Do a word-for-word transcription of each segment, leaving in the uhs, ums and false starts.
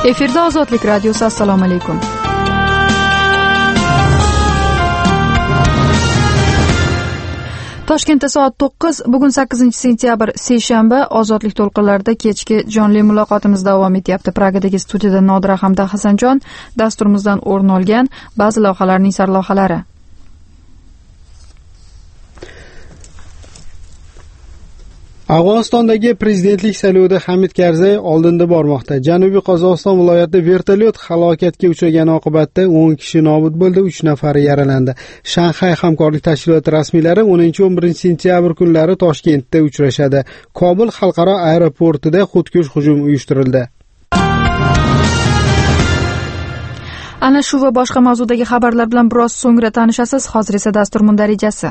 Efirda Ozodlik radiosi. Assalomu alaykum. Toshkentda soat to'qqiz, bugun sakkizinchi sentyabr seshanba. Ozodlik to'lqinlarida kechki jonli muloqotimiz davom etyapti. Pragadagi studiyada Nodira hamda Hasanjon dasturimizdan o'rin olgan ba'zi lavhalarning sarlavhalari. Afg'onistondagi prezidentlik saylovida Hamid Karzay oldinda bormoqda. Janubiy Qozog'iston viloyatida vertolyot halokatga uchragani oqibatida o'n kishi nobud bo'ldi, uch nafari yaralandi. Shanxay hamkorlik tashkiloti rasmiylari o'ninchi o'n birinchi sentyabr kunlari Toshkentda uchrashadi. Kobul xalqaro aeroportida xudkush hujum uyushtirildi. Ana shu va boshqa mavzudagi xabarlar bilan biroz so'ngra tanishasiz. Hozir esa dastur mundarijasi.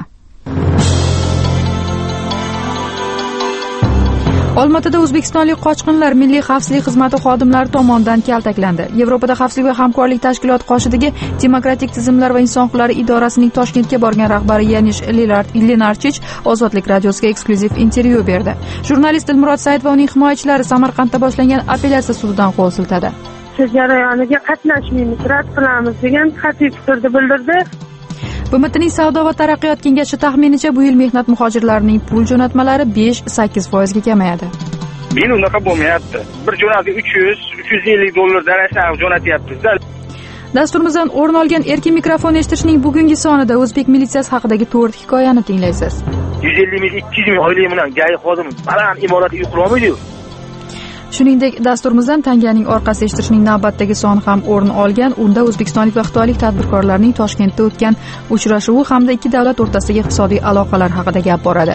Olmaotada o'zbekistonlik qochqinlar Milliy xavfsizlik xizmati xodimlari tomonidan kaltaklandi. Yevropada xavfsizlik va hamkorlik tashkiloti qoshidagi Demokratik tizimlar va inson huquqlari idorasining Toshkentga borgan rahbari Yanish Lenarchich Ozodlik radiosiga eksklyuziv intervyu berdi. Jurnalist Dilmurod Said va uning himoyachilari Samarqandda boshlangan apellyatsiya sudidan qo'l siltadi. Sud jarayoniga qatnashmaymiz, rad qilamiz degan qat'iy fikrni bildirdi. B M Tning Savdo va taraqqiyot kengashi taxminicha bu yil mehnat muhojirlarining pul jo'natmalari besh sakkiz foizga kamayadi. Men unaqa bo'lmayapti. Bir jo'natga uch yuz uch yuz ellik dollardan aşağı jo'natyapmiz-da. Dasturimizdan o'rin olgan erkin mikrofon eshitishning bugungi sonida o'zbek militsiyasi haqidagi to'rt hikoyani tinglaysiz. yuz ellik ming ikki yuz ming oylik bilan gay xodim baland imoratga yuqolmaydi. Shuningdek, dasturimizdan tanganing orqasi eshitishning navbatdagi soni ham o'rin olgan. Unda o'zbekistonlik va xitoylik tadbirkorlarning Toshkentda o'tgan uchrashuvi hamda ikki davlat o'rtasidagi iqtisodiy aloqalar haqida gap boradi.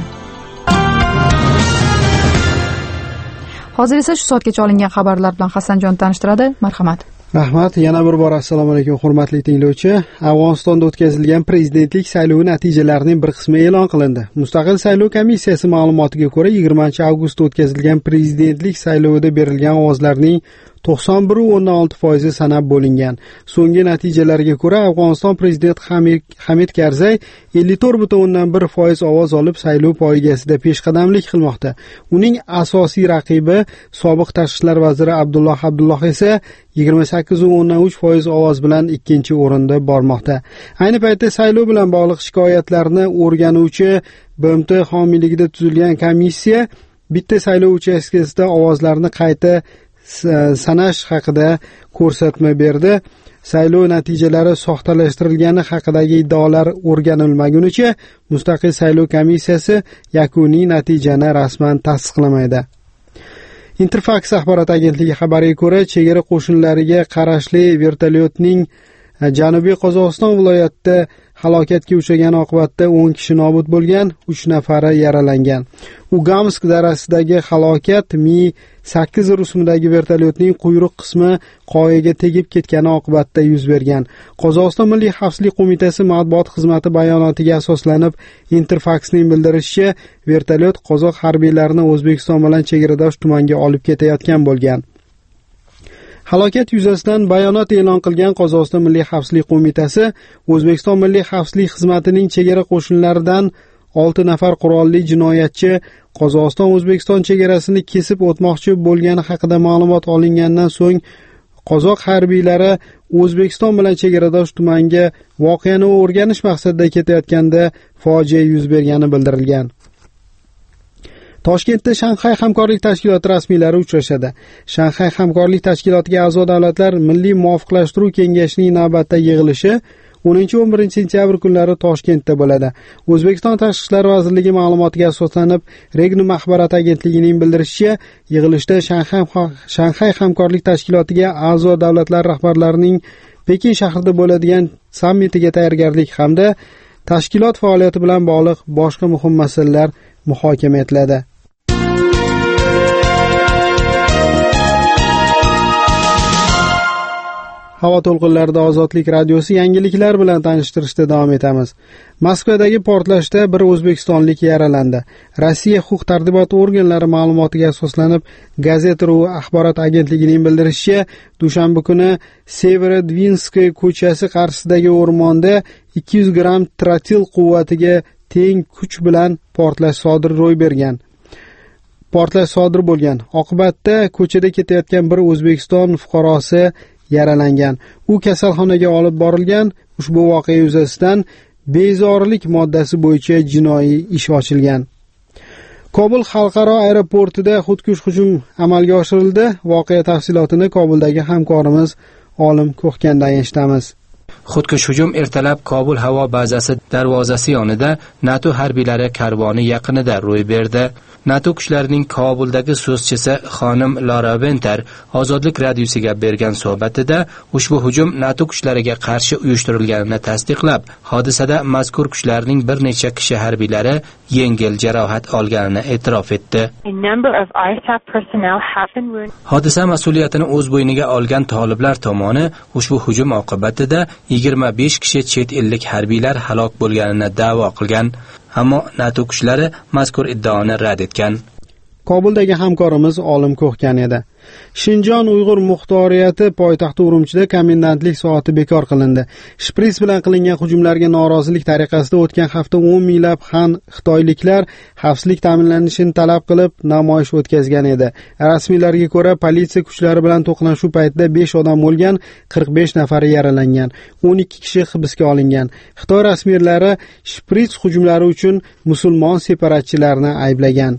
Hozir esa shu soatgacha olingan xabarlar bilan Hasanjon tanishtiradi. Marhamat. Rahmat. Yana bir bor assalomu alaykum hurmatli tinglovchi. Afg'onistonda o'tkazilgan prezidentlik saylovi natijalarining bir qismi e'lon qilindi. Mustaqil saylov komissiyasi ma'lumotiga ko'ra, yigirmanchi avgustda o'tkazilgan prezidentlik saylovida berilgan ovozlarning to'qson bir nuqta o'n olti foizi sanab bo'lingan. So'nggi natijalarga ko'ra, Afg'oniston prezidenti Hamid Karzay ellik to'rt nuqta o'n bir foiz ovoz olib saylov poygasida peshqadamlik qilmoqda. Uning asosiy raqibi sobiq tashqi ishlar vaziri Abdulloh Abdulloh esa yigirma sakkiz nuqta o'n uch foiz ovoz bilan ikkinchi o'rinda bormoqda. Ayni paytda saylov bilan bog'liq shikoyatlarni o'rganuvchi B M T homiyligida tuzilgan komissiya bitta saylov uchastkasida ovozlarni qayta sanash haqida ko'rsatma berdi. Saylov natijalari soxtalashtirilgani haqidagi iddaolar o'rganilmagunicha mustaqil saylov komissiyasi yakuniy natijani rasman tasdiqlamaydi. Interfax axborot agentligi xabariga ko'ra, chegara qo'shinlariga qarashli vertolyotning Janubiy Qozog'iston viloyatida halokatga uchragani oqibatida o'n kishi nobud bo'lgan, uch nafari yaralangan. Ugamsk darasidagi halokat Mi sakkiz rusumidagi vertolyotning quyruq qismi qoyaga tegib ketgani oqibatida yuz bergan. Qozog'iston Milliy xavfsizlik qo'mitasi matbuot xizmati bayonotiga asoslanib, Interfax'ning bildirishicha, vertolyot qozoq harbiylarini O'zbekiston bilan chegaradosh tumanga olib ketayotgan bo'lgan. Halokat yuzasidan bayonot e'lon qilgan Qozog'iston Milliy xavfsizlik qo'mitasi O'zbekiston Milliy xavfsizlik xizmatining chegara qo'shinlaridan olti nafar qurolli jinoyatchi Qozog'iston O'zbekiston chegarasini kesib o'tmoqchi bo'lgani haqida ma'lumot olingandan so'ng qozoq harbiylari O'zbekiston bilan chegaradosh tumanga voqeani o'rganish maqsadida ketayotganda fojia yuz bergani bildirilgan. Toshkentda Shanxay hamkorlik tashkiloti rasmiylari uchrashadi. Shanxay hamkorlik tashkilotiga a'zo davlatlar Milliy muvofiqlashtiruv kengashining navbatdagi yig'ilishi o'ninchi o'n birinchi sentyabr kunlari Toshkentda bo'ladi. O'zbekiston Tashqi ishlar vazirligi ma'lumotiga asoslanib, Regnum axborot agentligining bildirishicha, yig'ilishda Shanxay Shanxay hamkorlik tashkilotiga a'zo davlatlar rahbarlarining Pekin shahrida bo'ladigan sammitiga tayyorgarlik hamda tashkilot faoliyati bilan bog'liq boshqa muhim masalalar muhokama etiladi. Havo to'lqinlarida Ozodlik radiosi yangiliklar bilan tanishtirishda davom etamiz. Moskvadagi portlashda bir o'zbekistonlik yaralandi. Rossiya huquq-tartibot organlari ma'lumotiga asoslanib, Gazeta.ru axborot agentligining bildirishicha, dushanba kuni Severodvinskoy ko'chasi qarshisidagi o'rmonda ikki yuz gramm trotil quvvatiga teng kuch bilan portlash sodir ro'y bergan. portlash sodir bo'lgan. Oqibatda ko'chada ketayotgan bir O'zbekiston fuqarosi yaralangan. U kasalxonaga olib borilgan. Ushbu voqea yuzasidan bezorilik moddasi bo'yicha jinoiy ish ochilgan. Kobul xalqaro aeroportida xudkush hujum amalga oshirildi. Voqea tafsilotini Kobuldagi hamkorimiz Olim Ko'xkandan eshitamiz. Xudkush hujum ertalab Kobul havo bazasi darvozasi yonida NATO harbiylari karvoni yaqinida ro'y berdi. NATO kuchlarining Kobuldagi so'zchisi xonim Lara Venter Ozodlik radiosiga bergan suhbatida ushbu hujum NATO kuchlariga qarshi uyushtirilganini tasdiqlab, hodisada mazkur kuchlarning bir necha kishi harbiylari yengil jarohat olganini e'tirof etdi. Hodisa mas'uliyatini o'z bo'yniga olgan toliblar tomoni ushbu hujum oqibatida yigirma besh kishi chet ellik harbiylar halok bo'lganini da'vo qilgan. Ammo NATO kuchlari mazkur iddaoni rad etgan. Kobuldagi hamkorimiz Olim Ko'xkan edi. Shinjon Uyg'ur muxtoriyati poytaxti Urumchida komendantlik soati bekor qilindi. Shpris bilan qilingan hujumlarga norozilik tariqasida o'tgan hafta o'n minglab han xitoyliklar xavfsizlik ta'minlanishini talab qilib namoyish o'tkazgan edi. Rasmiylarga ko'ra, politsiya kuchlari bilan to'qnashuv paytida besh odam o'lgan, qirq besh nafari yaralangan, o'n ikki kishi hibsga olingan. Xitoy rasmiylari shpris hujumlari uchun musulmon separatchilarni ayblagan.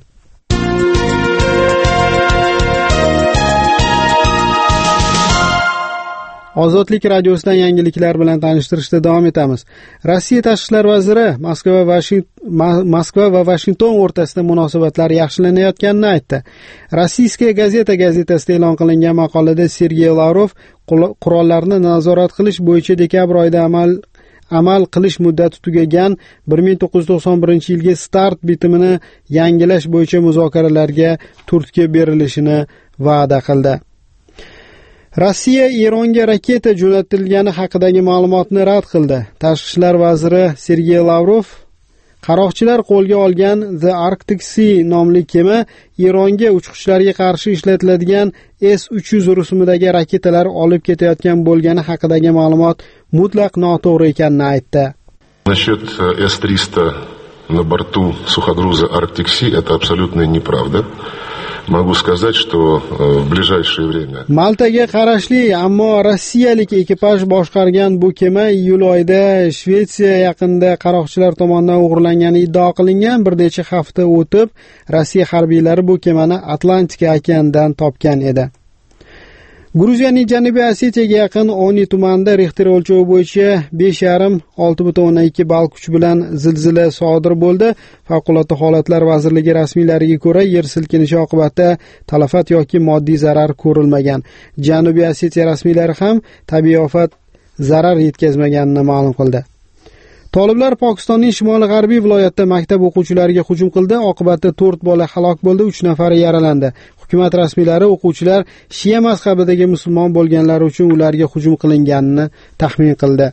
Ozodlik radiosidan yangiliklar bilan tanishtirishda davom etamiz. Rossiya tashqi ishlar vaziri Moskva va Moskva va Vashington o'rtasida munosabatlar yaxshilanayotganini aytdi. Rossiyskiya gazeta gazetasida e'lon qilingan maqolada Sergey Lavrov qurollarni nazorat qilish bo'yicha dekabr oyida amal amal qilish muddati tugagan bir ming to'qqiz yuz to'qson birinchi yilgi start bitimini yangilash bo'yicha muzokaralarga turtki berilishini va'da qildi. Rossiya Eronga raketa jo'natilgani haqidagi ma'lumotni rad qildi. Tashqi ishlar vaziri Sergey Lavrov qaroqchilar qo'lga olgan The Arctic Sea nomli kema Eronga uchqushlarga qarshi ishlatiladigan S uch yuz rusumidagi raketalar olib ketayotgan bo'lgani haqidagi ma'lumot mutlaq noto'g'ri ekanini aytdi. Насчет эс триста на борту суходруза Arctic Sea это абсолютно неправда. Могу сказать, что в ближайшее время Maltaga qarashli, ammo rossiyalik ekipaj boshqargan bu kema iyul oyida Shvetsiya yaqinida qaroqchilar tomonidan o'g'irlangani iddao qilingan. Bir necha hafta o'tib, Rossiya harbiylari bu kemani Atlantika okeanidan topgan edi. Gruziyaning Janubiy Osetiyaga yaqin Oni tumanida Richter o'lchovi bo'yicha besh yarim olti butun o'ndan ikki ball kuch bilan zilzila sodir bo'ldi. Favqulodda holatlar vazirligi rasmiylariga ko'ra, yer silkinishi oqibatida talafot yoki moddiy zarar ko'rilmagan. Janubiy Osetiya rasmiylari ham tabiiy ofat zarar yetkazmaganini ma'lum qildi. Toliblar Pokistonning shimoli-g'arbiy viloyatida maktab o'quvchilariga hujum qildi. Oqibatda to'rt bola halok bo'ldi, uch nafari yaralandi. Hukumat rasmiylari o'quvchilar Shia mazhabidagi musulmon bo'lganlari uchun ularga hujum qilinganini taxmin qildi.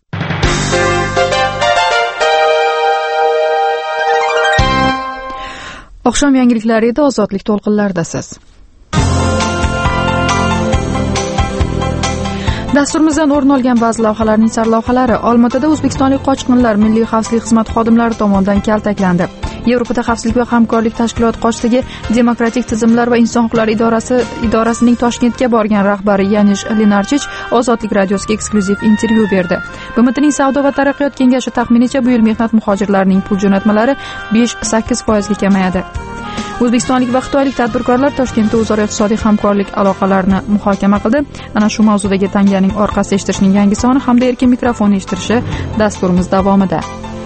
Oqshom yangiliklari edi, ozodlik to'lqinlaridasiz. Dasturimizdan o'rin olgan ba'zi lavhalarning sarlavhalari. Olmaotada o'zbekistonlik qochqinlar Milliy xavfsizlik xizmati xodimlari tomonidan kaltaklandi. Yevropada xavfsizlik va hamkorlik tashkiloti qoshidagi Demokratik tizimlar va inson huquqlari idorasi idorasining Toshkentga borgan rahbari Yanish Lenarchich Ozodlik radiosiga eksklyuziv intervyu berdi. B M Tning Savdo va taraqqiyot kengashi taxminicha bu yil mehnat muhojirlarining pul jo'natmalari besh sakkiz foiz ga kamayadi. O'zbekistonlik va xitoylik tadbirkorlar Toshkentda o'zaro iqtisodiy hamkorlik aloqalarini muhokama qildi. Ana shu mavzudagi tanganing orqasi eshitishning yangi soni hamda erkin mikrofon eshittirishi dasturimiz davomida.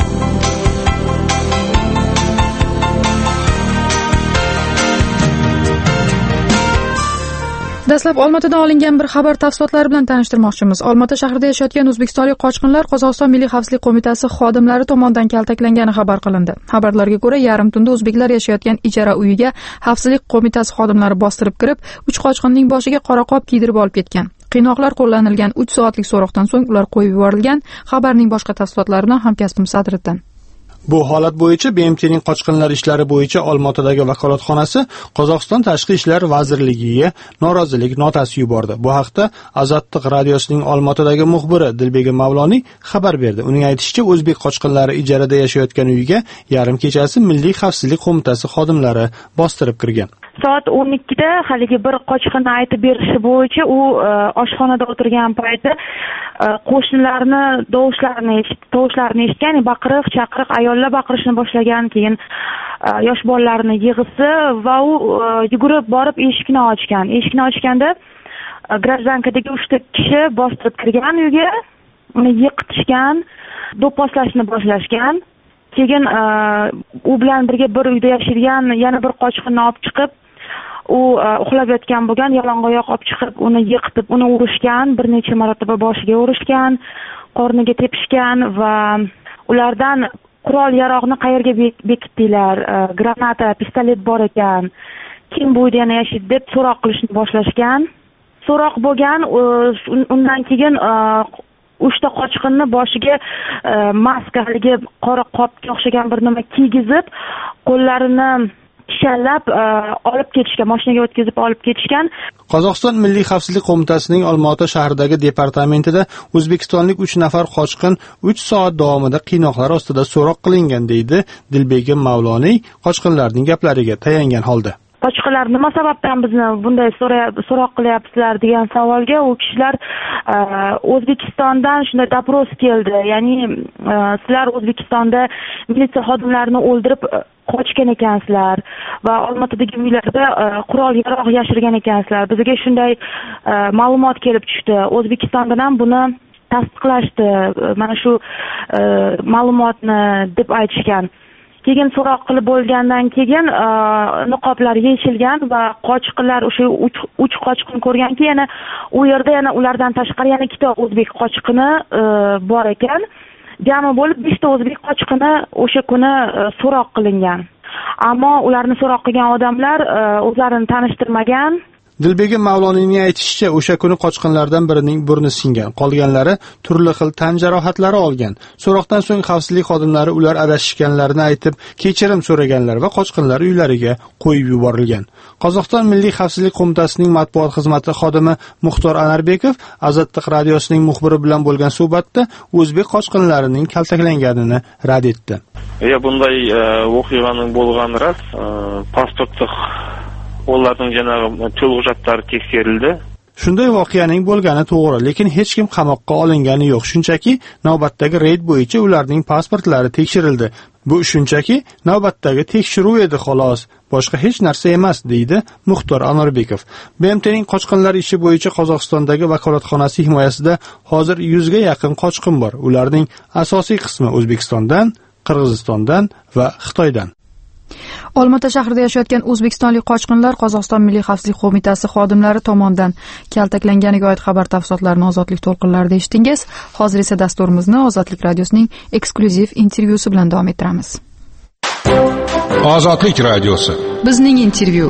Dastlab Olmaotadan olingan bir xabar tafsilotlari bilan tanishtirmoqchimiz. Olmaota shahrida yashayotgan o'zbekistonlik qochqinlar Qozog'iston Milliy xavfsizlik qo'mitasi xodimlari tomonidan kaltaklangani xabar qilindi. Xabarlarga ko'ra, yarim tunda o'zbeklar yashayotgan ijara uyiga xavfsizlik qo'mitasi xodimlari bostirib kirib, uch qochqinning boshiga qora qop kiydirib olib ketgan. Qiynoqlar qo'llanilgan uch soatlik so'roqdan so'ng ular qo'yib yuborilgan. Xabarning boshqa tafsilotlari bilan hamkasbim Sadriddin. Bu holat bo'yicha B M T'ning qochqinlar ishlari bo'yicha Olmaotadagi vakolatxonasi Qozog'iston Tashqi ishlar vazirligiga norozilik notasi yubordi. Bu haqda Azotliq radiosining Olmaotadagi muxbiri Dilbegim Mavloniy xabar berdi. Uning aytishicha, o'zbek qochqinlari ijarada yashayotgan uyga yarim kechasi Milliy xavfsizlik qo'mitasi xodimlari bostirib kirgan. Soat o'n ikkida haligi bir qochqinni aytib berishi bo'yicha u oshxonada o'tirgan payti qo'shnilarni tovushlarini tovushlarini eshitgan, baqiriq, chaqiriq, ayollar baqirishni boshlagan, keyin yosh bolalarni yig'isi va u yugurib borib eshikni ochgan. Eshikni ochganda grajdankadagi uchta kishi bostirib kirgan uyga, uni yiqitishgan, do'pposlashni boshlashgan. Keyin u bilan birga bir uyda yashaydigan yana bir qochqinni olib chiqib, u uxlab yotgan bo'lgan, yalang'oyoq olib chiqib, uni yiqitib, uni urishgan, bir necha marotaba boshiga urishgan, qorniga tepishgan va ulardan qurol yaroqni qayerga bekitdilar, granata, pistolet bor ekan, kim bu uyda yana yashaydi deb so'roq qilishni boshlashgan. So'roq bo'lgan, undan keyin uchta qochqinni boshiga maska, haligi qora qopga o'xshagan bir nima kiygizib, qo'llarini kishallab olib ketishgan, mashinaga o'tkazib olib ketishgan. Qozog'iston Milliy xavfsizlik qo'mitasining Olmaota shahridagi departamentida o'zbekistonlik uch nafar qochqin uch soat davomida qiynoqlar ostida so'roq qilingan, deydi Dilbegim Mavloniy qochqinlarning gaplariga tayangan holda. Qochqinlar nima sababdan bizni bunday so'roq qilyapsizlar degan savolga u kishilar O'zbekistondan shunday dopros keldi. Ya'ni sizlar O'zbekistonda militsiya xodimlarini o'ldirib qochgan ekansizlar va Olmaotadagi uylarda qurol yaroq yashirgan ekansizlar. Bizga shunday ma'lumot kelib tushdi. O'zbekistondan ham buni tasdiqlashdi. Mana shu ma'lumotni deb aytishgan. Keyin so'roq qilib bo'lgandan keyin niqoblar yechilgan va qochqinlar o'sha uch qochqin ko'rganki, yana u yerda yana ulardan tashqari yana ikkita o'zbek qochqini bor ekan. Jami bo'lib beshta o'zbek qochqini o'sha kuni so'roq qilingan. Ammo ularni so'roq qilgan odamlar o'zlarini tanishtirmagan. Dilbegim Mavloniyning aytishicha, o'sha kuni qochqinlardan birining burni singan, qolganlari turli xil tan jarohatlari olgan. So'roqdan so'ng xavfsizlik xodimlari ular adashishganlarini aytib, kechirim so'raganlar va qochqinlar uylariga qo'yib yuborilgan. Qozog'iston Milliy xavfsizlik qo'mitasining matbuot xizmati xodimi Muxtor Anarbekov Azotliq radiosining muxbiri bilan bo'lgan suhbatda o'zbek qochqinlarining kaltaklanganini rad etdi. Ya bunday voqeaning bo'lgani rost, pasportlik ularning janag'i to'lg'ujatlari tekshirildi. Shunday voqeaning bo'lgani to'g'ri, lekin hech kim qamoqqa olingani yo'q. Shunchaki navbatdagi reyd bo'yicha ularning pasportlari tekshirildi. Bu shunchaki navbatdagi tekshiruv edi xolos, boshqa hech narsa emas, deydi Muxtor Anarbekov. B M T'ning qochqinlar ishi bo'yicha Qozog'istondagi vakolatxonasi himoyasida hozir yuzga yaqin qochqin bor. Ularning asosiy qismi O'zbekistondan, Qirg'izistondan va Xitoydan. Olmaota shahrida yashayotgan o'zbekistonlik qochqinlar Qozog'iston Milliy xavfsizlik qo'mitasi xodimlari tomonidan kaltaklanganiga oid xabar tafsilotlarini Ozodlik to'lqinlarida eshitdingiz. Hozir esa dasturimizni Ozodlik radiosining eksklyuziv intervyusi bilan davom ettiramiz. Ozodlik radiosi. Bizning intervyu.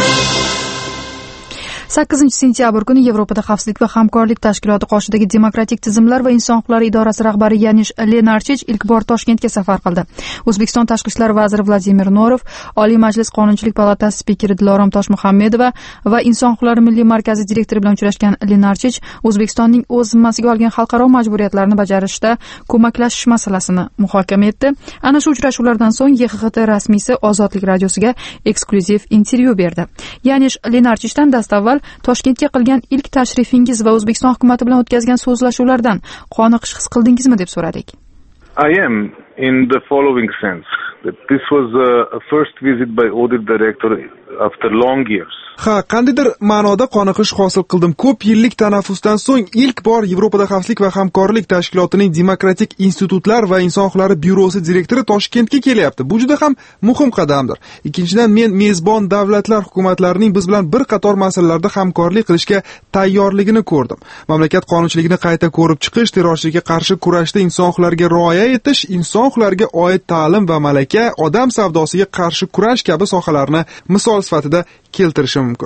sakkizinchi sentyabr kuni Yevropada xavfsizlik va hamkorlik tashkiloti qoshidagi demokratik tizimlar va inson huquqlari idorasi rahbari Yanish Lenarchich ilk bor Toshkentga safar qildi. O'zbekiston tashqi ishlar vaziri Vladimir Norov, Oliy Majlis Qonunchilik palatasi spikeri Dilorom Toshmuhammedova va Inson huquqlari milliy markazi direktori bilan uchrashgan Lenarchich O'zbekistonning o'z zimmasiga olgan xalqaro majburiyatlarni bajarishda ko'maklashish masalasini muhokama etdi. Ana shu uchrashuvlardan so'ng Y X X T rasmiysi Ozodlik radiosiga eksklyuziv intervyu berdi. Yanish Lenarchichdan dastavval Toshkentga qilgan ilk tashrifingiz va O'zbekiston hukumatı bilan o'tkazgan so'zlashuvlardan qoniqish his qildingizmi deb so'radik. I am in the following sense that this was a, a first visit by audit director after long years. Ha, qandaydir ma'noda qoniqish hosil qildim. Ko'p yillik tanaffusdan so'ng ilk bor Yevropada xavfsizlik va hamkorlik tashkilotining demokratik institutlar va inson huquqlari byurosi direktori Toshkentga kelyapti. Bu juda ham muhim qadamdir. Ikkinchidan, men mezbon davlatlar hukumatlarining biz bilan bir qator masalalarda hamkorlik qilishga tayyorligini ko'rdim. Mamlakat qonunchiligini qayta ko'rib chiqish, terrorchilikka qarshi kurashda inson huquqlariga rioya etish, inson huquqlariga oid ta'lim va malaka, odam savdosiga qarshi kurash kabi sohalarni misol sifatida keltirishim mumkin.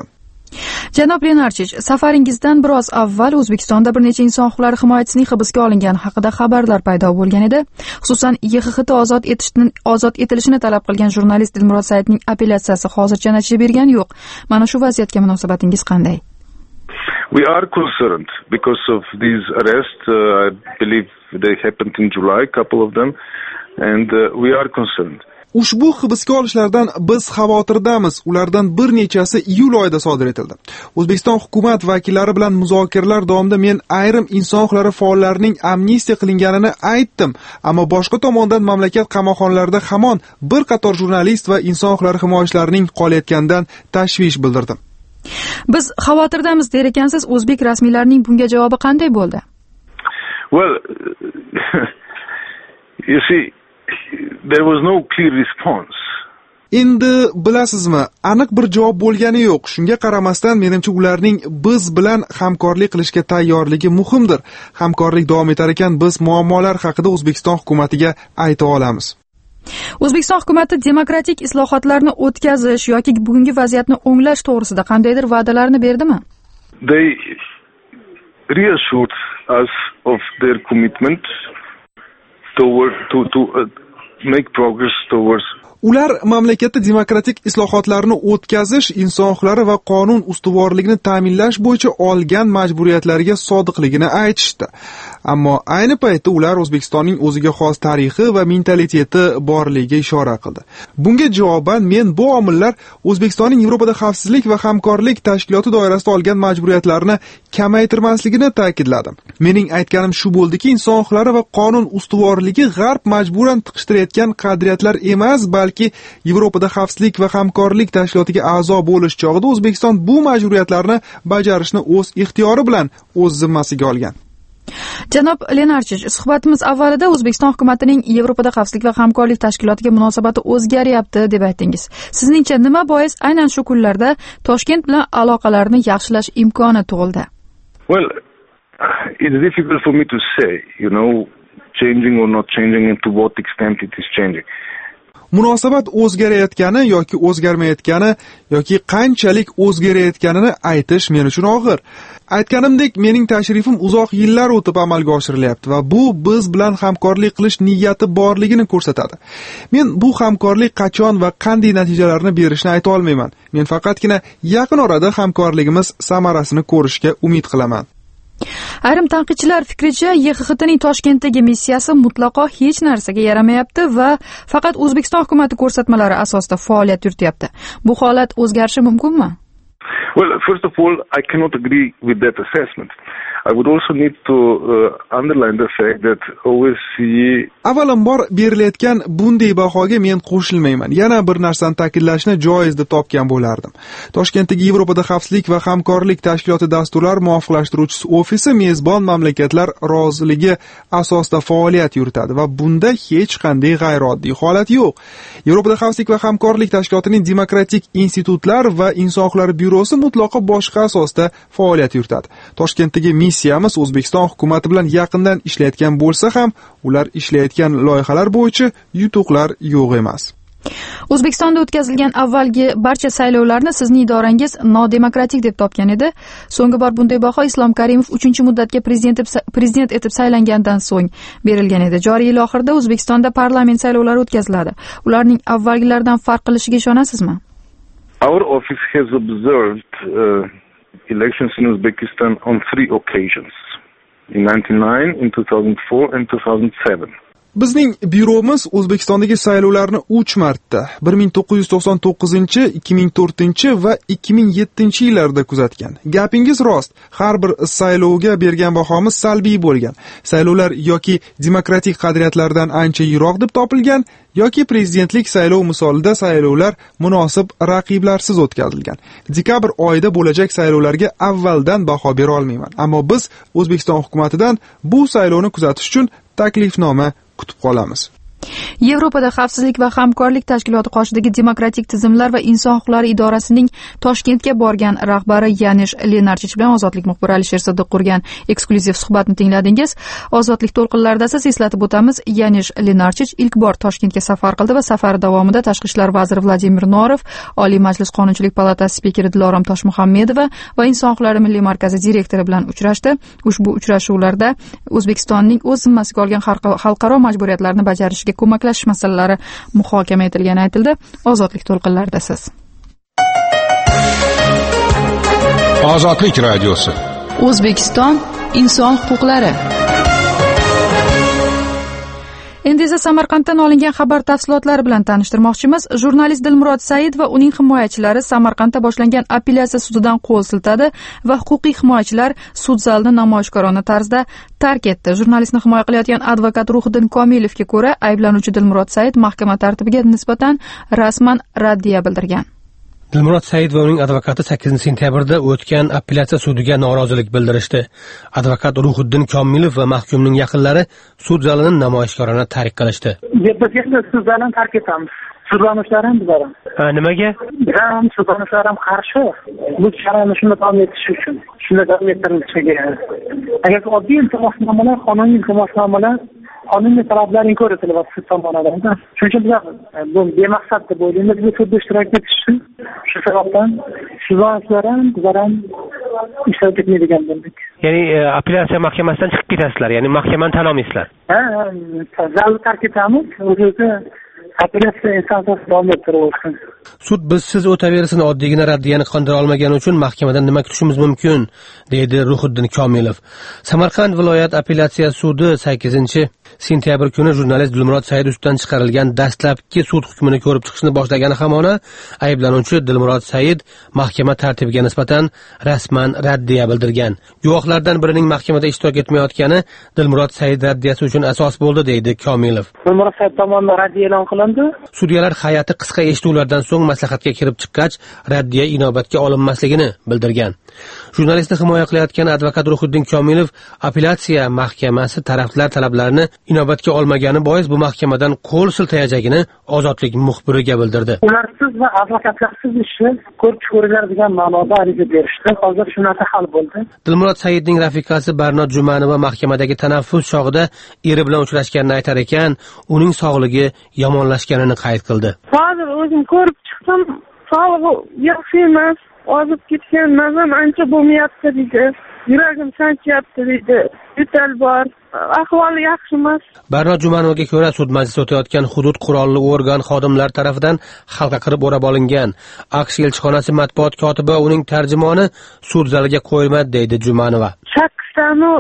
Janob Lenarchich, safaringizdan biroz avval O'zbekistonda bir necha inson huquqlari himoyachisining hibsga olingani haqida xabarlar paydo bo'lgan edi. Xususan, Y X Xni ozod etishni ozod etilishini talab qilgan jurnalist Dilmurod Saidning apellyatsiyasi hozircha natija bergani yo'q. Mana shu vaziyatga munosabatingiz qanday? We are concerned because of these arrests. Uh, I believe they happened in July, a couple of them, and uh, we are concerned. Ushbu hibsga olishlardan biz xavotirdamiz. Ulardan bir nechasi iyul oyida sodir etildi. O'zbekiston hukumat vakillari bilan muzokaralar davomida men ayrim inson huquqlari faollarining amnistiya qilinganini aytdim, ammo boshqa tomondan mamlakat qamoqxonalarida hamon bir qator jurnalist va inson huquqlari himoyachilarining qolayotganidan tashvish bildirdim. Biz xavotirdamiz der ekansiz, o'zbek rasmiylarining bunga javobi qanday bo'ldi? Well, you see, there was no clear response. Endi bilasizmi, aniq bir javob bo'lgani yo'q. Shunga qaramasdan, menimcha ularning biz bilan hamkorlik qilishga tayyorligi muhimdir. Hamkorlik davom etar ekan, biz muammolar haqida O'zbekiston hukumatiga ayta olamiz. O'zbekiston hukumati demokratik islohotlarni o'tkazish yoki bugungi vaziyatni o'nglash to'g'risida qandaydir va'dalarni berdimi? They reassured us of their commitment toward to to uh, make progress towards. Ular mamlakatda demokratik islohotlarni o'tkazish, inson huquqlari va qonun ustuvorligini ta'minlash bo'yicha olgan majburiyatlariga sodiqligini aytishdi. Ammo ayni paytda ular O'zbekistonning o'ziga xos tarixi va mentaliteti borligiga ishora qildi. Bunga javoban men bu omillar O'zbekistonning Yevropada xavfsizlik va hamkorlik tashkiloti doirasida olgan majburiyatlarini kamaytirmasligini ta'kidladim. Mening aytganim shu bo'ldiki, inson huquqlari va qonun ustuvorligi g'arb majburan tiqishtirayotgan qadriyatlar emas, balki Yevropada xavfsizlik va hamkorlik tashkilotiga a'zo bo'lish chog'ida O'zbekiston bu majburiyatlarni bajarishni o'z ixtiyori bilan o'z zimmasiga olgan. Janob Lenarchich, suhbatimiz avvalida O'zbekiston hukumatining Yevropada xavfsizlik va hamkorlik tashkilotiga munosabati o'zgaryapti deb aytdingiz. Sizningcha nima bois aynan shu kunlarda Toshkent bilan aloqalarni yaxshilash imkoni tug'ildi? Well, it's difficult for me to say, you know, changing or not changing and to what extent it is changing. Munosabat o'zgarayotgani yoki o'zgarmayotgani yoki qanchalik o'zgarayotganini aytish men uchun og'ir. Aytganimdek, mening tashrifim uzoq yillar o'tib amalga oshirilyapti va bu biz bilan hamkorlik qilish niyati borligini ko'rsatadi. Men bu hamkorlik qachon va qanday natijalarni berishini ayta olmayman. Men faqatgina yaqin orada hamkorligimiz samarasini ko'rishga umid qilaman. Ayrim tanqidchilar fikricha, Y X Xning Toshkentdagi missiyasi mutlaqo hech narsaga yaramayapti va faqat O'zbekiston hukumati ko'rsatmalari asosida faoliyat yurityapti. Bu holat o'zgarishi mumkinmi? Well, first of all, I cannot agree with that assessment. I would also need to uh, underline the fact that O S C E Avvalambor berilayotgan bunday bahoga men qo'shilmayman. Yana bir narsani ta'kidlashni joiz deb topgan bo'lardim. Toshkentdagi Yevropada xavfsizlik va hamkorlik tashkiloti dasturlar muvofiqlashtiruvchisi ofisi mezbon mamlakatlar roziligi asosida faoliyat yuritadi va bunda hech qanday g'ayrioddiy holat yo'q. Yevropada xavfsizlik va hamkorlik tashkilotining demokratik institutlar va inson huquqlari byurosi mutlaqo boshqa asosda faoliyat yuritadi. Toshkentdagi missiyamiz O'zbekiston hukumati bilan yaqindan ishlayotgan bo'lsa ham, ular ishlayotgan loyihalar bo'yicha yutuqlar yo'q emas. O'zbekistonda o'tkazilgan avvalgi barcha saylovlarni sizning idorangiz nodemokratik deb topgan edi. So'nggi bor bunday baho Islom Karimov uchinchi muddatga prezident prezident etib saylangandan so'ng berilgan edi. Joriy yil oxirida O'zbekistonda parlament saylovlari o'tkaziladi. Ularning avvalgilaridan farq qilishiga ishonasizmi? Our office has observed uh, elections in Uzbekistan on three occasions. In ninety-nine, in two thousand four and two thousand seven. Bizning byuromiz O'zbekistondagi saylovlarni uch marta bir ming to'qqiz yuz to'qson to'qqizinchi, ikki ming to'rtinchi va ikki ming yettinchi yillarda kuzatgan. Gapingiz rost, har bir saylovga bergan bahomiz salbiy bo'lgan. Saylovlar yoki demokratik qadriyatlardan ancha yiroq deb topilgan, yoki prezidentlik saylov misolida saylovlar munosib raqiblarsiz o'tkazilgan. Dekabr oyida bo'lajak saylovlarga avvaldan baho bera olmayman, ammo biz O'zbekiston hukumatidan bu saylovni kuzatish uchun taklifnoma kutib qolamiz. Yevropada xavfsizlik va hamkorlik tashkiloti qoshidagi demokratik tizimlar va inson huquqlari idorasining Toshkentga borgan rahbari Yanish Lenarchich bilan Ozodlik muxbiri Alisher Siddiqurgan eksklyuziv suhbatni tingladingiz. Ozodlik to'lqinlarida siz eslatib o'tamiz, Yanish Lenarchich ilk bor Toshkentga safar qildi va safari davomida Tashqi ishlar vaziri Vladimir Norov, Oliy Majlis Qonunchilik palatasi spikeri Dilorom Toshmuhammedova va Inson huquqlari milliy markazi direktori bilan uchrashdi. Ushbu uchrashuvlarda O'zbekistonning o'z zimmasiga olgan xalqaro majburiyatlarni bajarishiga ko'maklashish masalalari muhokama etilgani aytildi. Ozodlik to'lqinlarida siz. Ozodlik radiosi. O'zbekiston inson huquqlari. Endi esa Samarqanddan olingan xabar tafsilotlari bilan tanishtirmoqchimiz. Jurnalist Dilmurod Said va uning himoyachilari Samarqandda boshlangan apellyatsiya sudidan qo'l siltadi va huquqiy himoyachilar sud zalini namoyishkorona tarzda tark etdi. Jurnalistni himoya qilayotgan advokat Ruhiddin Komilovga ko'ra, ayblanuvchi Dilmurod Said mahkama tartibiga nisbatan rasman raddiya bildirgan. Dilmurod Said va uning advokati sakkizinchi sentyabrda o'tgan apellyatsiya sudiga norozilik bildirishdi. Advokat Ruhiddin Komilov va mahkumning yaqinlari sud zalini namoyishkorona tark qilishdi. Biz endi sud zalini tark etamiz. Sudlanuvchilar ham bizlar ham. Ha, nimaga? Ham sudlanuvchilar ham qarshi. Bu jarayonni shunda davom etish uchun, shunda davom ettirilishiga. Agar oddiy iltimosnomalar, qonuniy iltimosnomalar qonuniy talablar inkor etilyapti sud tomonidan. Shuning uchun bizlar bu bemaqsad deb o'ylaymiz. Bu sudda ishtirok etish uchun shu sababdan sudlanuvchilar ham bizlar ham ishtirok etmaydigan bo'ldik. Ya'ni apellyatsiya mahkamasidan chiqib ketasizlar, ya'ni mahkamani tan olmaysizlar. Ha, zalni tark etamiz. O'zi apellyatsiya instansiyasi davom ettirilsin. Sud bizsiz o'taversin, oddiygina raddiyani qondira olmagani uchun mahkamadan nima kutishimiz mumkin, deydi Ruhiddin Komilov. Samarqand viloyat apellyatsiya sudi sakkizinchi sentyabr kuni jurnalist Dilmurod Said ustidan chiqarilgan dastlabki sud hukmini ko'rib chiqishni boshlagani hamona ayblanuvchi Dilmurod Said mahkama tartibiga nisbatan rasman raddiya bildirgan. Guvohlardan birining mahkamada ishtirok etmayotgani Dilmurod Said raddiyasi uchun asos bo'ldi, deydi Komilov. Dilmurod Said tomonidan raddiya e'lon qilindi. Sudyalar hay'ati qisqa eshituvlardan so'ng maslahatga kirib chiqqach, raddiya inobatga olinmasligini bildirgan. Jurnalistni himoya qilayotgan advokat Ruhiddin Komilov apellyatsiya mahkamasi taraflar talablarini inobatga olmagani bois bu mahkamadan qo'l siltayajagini Ozodlik muxbiriga bildirdi. Ularsiz va advokatlarsiz ishni ko'rib chiqaringlar degan ma'noda ariza berishdi. Hozir shu narsa hal bo'ldi. Dilmurod Saidning rafiqasi Barnod Jumanova mahkamadagi tanaffus chog'ida eri bilan uchrashganini aytar ekan, uning sog'ligi yomonlashganini qayd qildi. Hozir o'zim ko'rib chiqdim, sog'lig'i yaxshi emas. Ozib ketgan, nazam ancha bo'lmayapti deydi. Yuragim sanchyapti deydi. Yo'tal bor. Ahvoli yaxshi emas. Barnod Jumanovaga ko'ra sud majlisi o'tayotgan hudud qurolli organ xodimlari tomonidan xalqa qirib o'rab olingan. AQSh elchixonasi matbuot kotibi uning tarjimoni sud zaliga qo'yilmadi, deydi Jumanova. sakkiztami,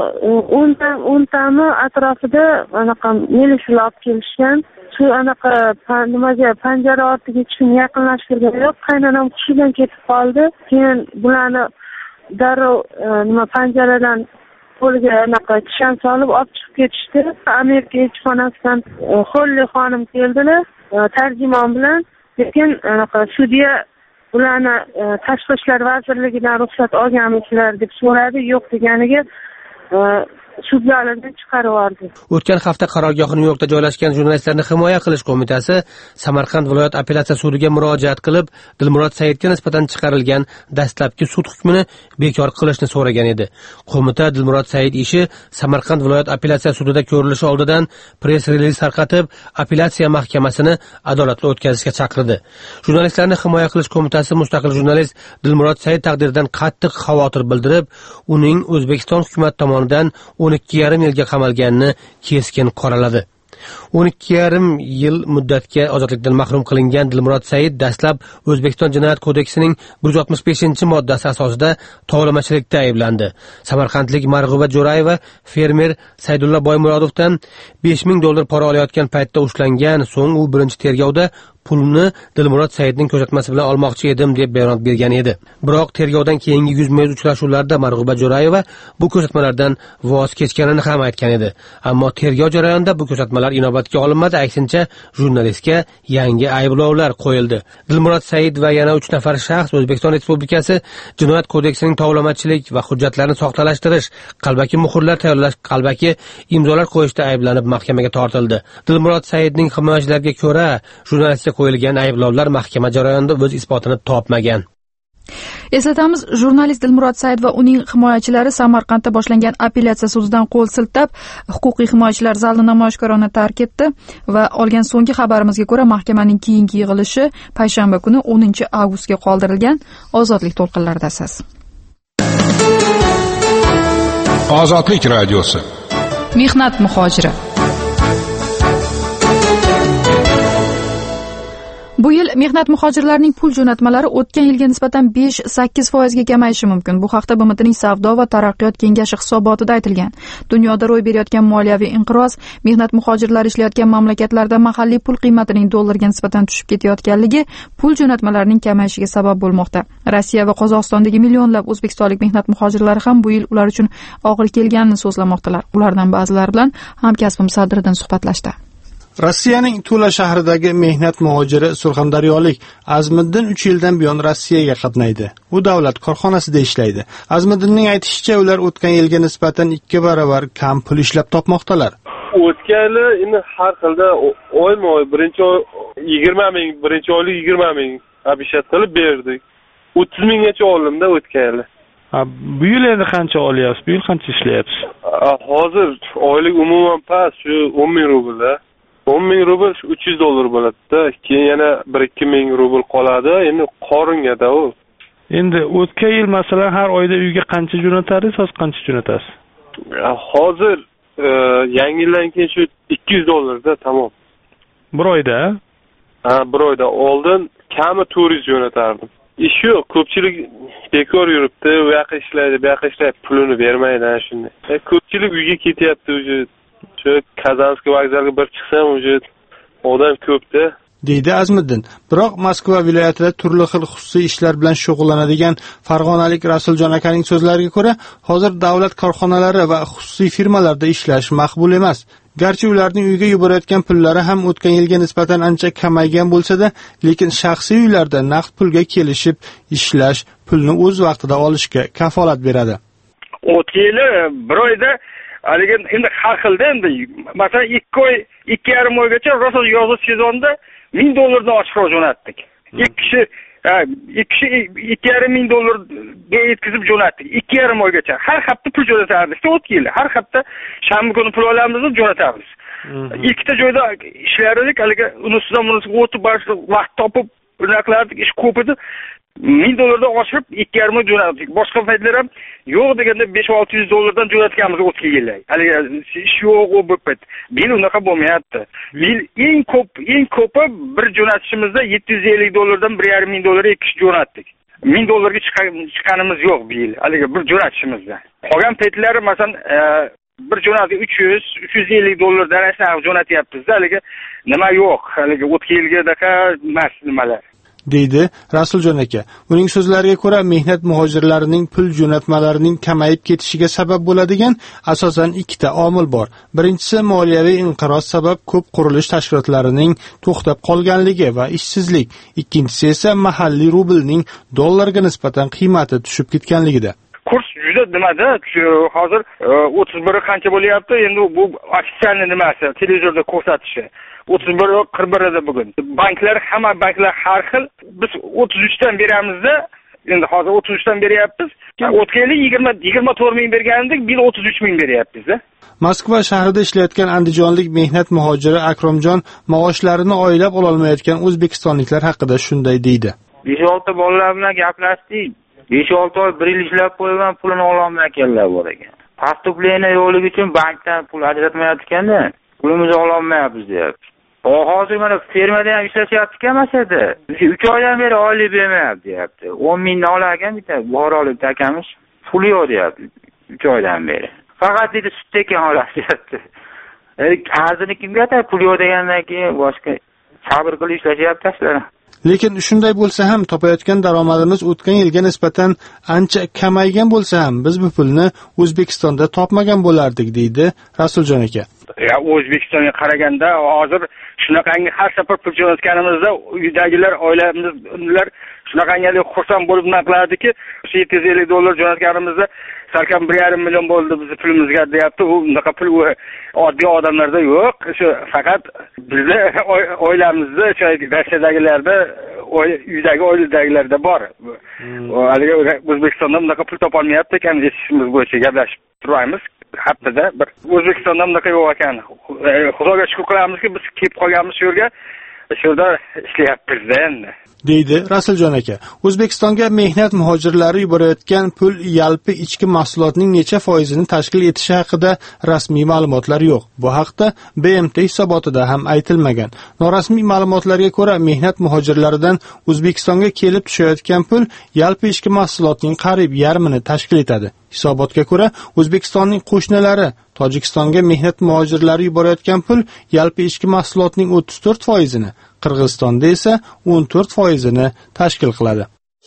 o'ntami atrofida anaqa milishalar olib kelishgan. Shu anaqa nimaga panjara ortiga chiqib yaqinlashtirgan yo'q, qaynonam hushidan ketib qoldi. Keyin bularni darrov nima panjaradan qo'lga anaqa kishan solib olib chiqib ketishdi. Amerika elchixonasidan Xolli xonim keldilar tarjimon bilan. Lekin anaqa sudya ularni Tashqi ishlar vazirligidan ruxsat olganmisizlar deb so'radi. Yo'q deganiga sudlardan chiqarib yubordi. O'tgan hafta qarorgohi Nyu-Yorkda joylashgan jurnalistlarni himoya qilish qo'mitasi Samarqand viloyat apellyatsiya sudiga murojaat qilib, Dilmurod Saidga nisbatan chiqarilgan dastlabki sud hukmini bekor qilishni so'ragan edi. Qo'mita Dilmurod Said ishi Samarqand viloyat apellyatsiya sudida ko'rilishi oldidan press reliz tarqatib, apellyatsiya mahkamasini adolatli o'tkazishga chaqirdi. Jurnalistlarni himoya qilish qo'mitasi mustaqil jurnalist Dilmurod Said taqdiridan qattiq xavotir bildirib, uning O'zbekiston hukumat tomonidan o'n ikki yarim yilga qamalganini keskin qoraladi. o'n ikki yarim yil muddatga ozodlikdan mahrum qilingan Dilmurod Said dastlab O'zbekiston Jinoyat kodeksining bir yuz oltmish beshinchi moddasi asosida tovlamachilikda ayblandi. Samarqandlik Marg'uba Jo'rayeva fermer Saydulla Boymurodovdan besh ming dollar pora olayotgan paytda ushlangan, so'ng u birinchi tergovda pulni Dilmurod Saidning ko'rsatmasi bilan olmoqchi edim deb bayonot bergan edi. Biroq tergovdan keyingi yuzma-yuz uchrashuvlarda Marg'uba Jo'rayeva bu ko'rsatmalardan voz kechganini ham aytgan edi. Ammo tergov jarayonida bu ko'rsatmalar inobatga olinmadi, aksincha jurnalistga yangi ayblovlar qo'yildi. Dilmurod Said va yana uch nafar shaxs O'zbekiston Respublikasi Jinoyat kodeksining tovlamachilik va hujjatlarni soxtalashtirish, qalbaki muhrlar tayyorlash, qalbaki imzolar qo'yishda ayblanib mahkamaga tortildi. Dilmurod Saidning himoyachilariga ko'ra, jurnalistga qo'yilgan ayblovlar mahkama jarayonida o'z isbotini topmagan. Eslatamiz, jurnalist Dilmurod Said va uning himoyachilari Samarqandda boshlangan apellyatsiya sudidan qo'l siltab, huquqiy himoyachilar zalni namoyishkorona tark etdi va olgan so'nggi xabarimizga ko'ra, mahkamaning keyingi yig'ilishi payshanba kuni o'ninchi avgustga qoldirilgan. Ozodlik to'lqinlaridasiz. Ozodlik radiosi. Mehnat muhojiri. Bu yil mehnat muhojirlarining pul jo'natmalari o'tgan yilga nisbatan besh sakkiz foizga kamayishi mumkin. Bu haqda B M Tning Savdo va taraqqiyot kengashi hisobotida aytilgan. Dunyoda ro'y berayotgan moliyaviy inqiroz, mehnat muhojirlari ishlayotgan mamlakatlarda mahalliy pul qiymatining dollarga nisbatan tushib ketayotganligi pul jo'natmalarining kamayishiga sabab bo'lmoqda. Rossiya va Qozog'istondagi millionlab o'zbekistonlik mehnat muhojirlari ham bu yil ular uchun og'ir kelganini so'zlamoqdalar. Ulardan ba'zilari bilan hamkasbim Sadriddin suhbatlashdi. Rossiyaning Tula shahridagi mehnat muhojiri surxondaryolik Azmiddin uch yildan buyon Rossiyaga qatnaydi. U davlat korxonasida ishlaydi. Azmiddinning aytishicha, ular o'tgan yilga nisbatan ikki barobar kam pul ishlab topmoqdalar. O'tgan yili endi har xilda oyma-oy birinchi oy yigirma ming, birinchi oylik yigirma ming abishat qilib berdik. o'ttiz minggacha oldimda o'tgan yili. Ha, bu yil endi qancha olyapsiz? Bu yil qancha ishlayapsiz? Hozir oylik umuman past, shu o'n ming rubl. o'n ming rubl uch yuz dollar bo'ladi-da. Keyin yana bir ikki ming rubl qoladi. Endi qoringada u. Endi o'tgan yil masalan har oyda uyga qancha jo'natardingiz, hozir qancha jo'natasiz? Hozir yangi yildan keyin shu ikki yuz dollarda tamom. Bir oyda? Ha, bir oyda. Oldin kami to'rt yuz jo'natardim. Ish yo'q, ko'pchilik bekor yuribdi, u yoqqa ishlaydi, bu yoqqa ishlaydi, pulini bermaydi ana shunday. Ko'pchilik uyga ketyapti o'zi. Shu Kazanskiy vokzalga bir chiqsam, o'zi odam ko'pda. deydi Azmiddin. Biroq Moskva viloyatida turli xil xususiy ishlar bilan shug'ullanadigan farg'onalik Rasuljon akaning so'zlariga ko'ra, hozir davlat korxonalari va xususiy firmalarda ishlash maqbul emas. Garchi ularning uyga yuborayotgan pullari ham o'tgan yilga nisbatan ancha kamaygan bo'lsa-da, lekin shaxsiy uylarda naqd pulga kelishib ishlash pulni o'z vaqtida olishga kafolat beradi. O'tgan yili bir oyda haligi endi har xilda endi masalan ikki oy, ikki yarim oygacha rosa yozuv sezonida ming dollardan oshiqroq jo'natdik. Ikki kishi ikki kishi ikki yarim ming dollarga yetkazib jo'natdik. ikki yarim oygacha har hafta pul jo'natardik. O'tgan yili har hafta shanba kuni pul olamiz, jo'natamiz. Ikkita joyda ishlardik, haligi unisidan bunisiga o'tib borishga vaqt topib unaqilardik, ish ko'p edi. ming dollardan oshirib ikki yarim oy jo'natdik. Boshqa paytlar ham yo'q deganda besh olti yuz dollardan jo'natganmiz o'tgan yili. Haligi ish yo'q u bo'lib. Bil unaqa bo'lmayapti. Bil eng ko'p, eng ko'pi bir jo'natishimizda yetti yuz ellik dollardan bir yarim ming dollar ikki kishi jo'natdik. ming dollarga chiqqanimiz yo'q bu yil. Haligi bir jo'natishimizda. Qolgan paytlari masalan bir jo'natga uch yuz, uch yuz ellik dollar darajada jo'natyapmiz-da. Haligi nima yo'q. Haligi o'tgan yilgadaqa emas nimalar. deydi Rasuljon aka. Uning so'zlariga ko'ra, mehnat muhojirlarining pul jo'natmalarining kamayib ketishiga sabab bo'ladigan asosan ikkita omil bor. Birinchisi moliyaviy inqiroz sabab ko'p qurilish tashkilotlarining to'xtab qolganligi va ishsizlik. Ikkinchisi esa mahalliy rublning dollarga nisbatan qiymati tushib ketganligida. Kurs juda nimada? Hozir o'ttiz bir qancha bo'lyapti? Endi bu ofitsialniy nimasi, televizorda ko'rsatishi. o'ttiz bir qirq bir edi bugun. Banklar, hamma banklar har xil. Biz o'ttiz uch dan beramizda, endi hozir o'ttiz uch dan beryapmiz. O'tgan yili yigirma yigirma to'rt ming bergandik, biz o'ttiz uch ming beryapmiz-da. Moskva shahrida ishlayotgan andijonlik mehnat muhojiri Akromjon maoshlarini oylab ololmayotgan o'zbekistonliklar haqida shunday deydi. besh olti bolalar bilan gaplashdik. besh olti oy bir yil ishlab qo'ygan pulini ololmayotganlar bor ekan. Pastopleniya yo'ligi uchun bankdan pul ajratmayotganda pulimizni ololmayapmiz deyapti. Hozir mana fermada ham ishlashyapti-ku masada. uch oydan beri oylik bermayapti deyapti. o'n mingni olar ekan bitta buxorolik akamiz. Puli yo'q deyapti uch oydan beri. Faqat dedi sut ekan olasiz deyapti. Arzini kimga aytadi? Pul yo'q degandan keyin boshqa sabr qilib ishlashyapti ashlar. Lekin shunday bo'lsa ham topayotgan daromadimiz o'tgan yilga nisbatan ancha kamaygan bo'lsa ham biz bu pulni O'zbekistonda topmagan bo'lardik, deydi Rasuljon aka. Ya O'zbekistonga qaraganda hozir shunaqangi har safar pul jo'natganimizda uydagilar, oilamizlar shunaqangi xursand bo'lib naqlardiki, yetti yuz ellik dollar jo'natganimizda salkam bir yarim million bo'ldi bizni pulimizga deyapti. U unaqa pul oddiy odamlarda yo'q. Shu faqat bizda oilamizda, Rossiyadagilarda, uydagi oiladagilarda bor. Haliga O'zbekistonda bunaqa pul topolmayapti ekan, eshitishimiz bo'yicha gaplashib turamiz. Haftada bir O'zbekistonda bunaqa yo'q ekan. Xudoga shukur qilamizki, biz kelib qolganmiz shu yerga. Shunda ishlayapmiz endi, deydi Rasuljon aka. O'zbekistonga mehnat muhojirlari yuborayotgan pul yalpi ichki mahsulotning necha foizini tashkil etishi haqida rasmiy ma'lumotlar yo'q. Bu haqda B M T hisobotida ham aytilmagan. Norasmiy ma'lumotlarga ko'ra, mehnat muhojirlaridan O'zbekistonga kelib tushayotgan pul yalpi ichki mahsulotning qariyb yarmini tashkil etadi. Hisobotga ko'ra, O'zbekistonning qo'shnilari Tojikistonga mehnat muhojirlari yuborayotgan pul yalpi ichki mahsulotning o'ttiz to'rt foizini, Qirg'izistonda esa o'n to'rt foizini tashkil qiladi.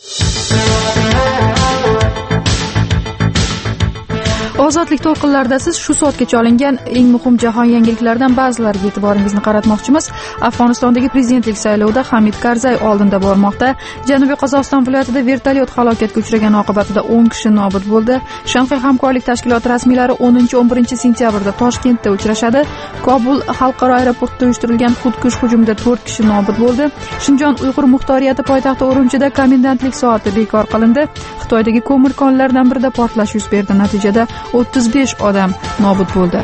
Ozodlik to'lqinlarida siz shu soatgacha olingan eng muhim jahon yangiliklaridan ba'zilariga e'tiboringizni qaratmoqchimiz. Afg'onistondagi prezidentlik saylovida Hamid Karzay oldinda bormoqda. Janubiy Qozog'iston viloyatida vertolyot halokatga uchragani oqibatida o'n kishi nobud bo'ldi. Shanxay hamkorlik tashkiloti rasmiylari o'ninchi o'n birinchi sentyabrda Toshkentda uchrashadi. Kobul xalqaro aeroportida uyushtirilgan xudkush hujumida to'rt kishi nobud bo'ldi. Shinjon Uyg'ur muxtoriyati poytaxti Urumchida komendantlik soati bekor qilindi. Xitoydagi ko'mir konlaridan birida portlash yuz berdi. Natijada o'ttiz besh odam nobud bo'ldi.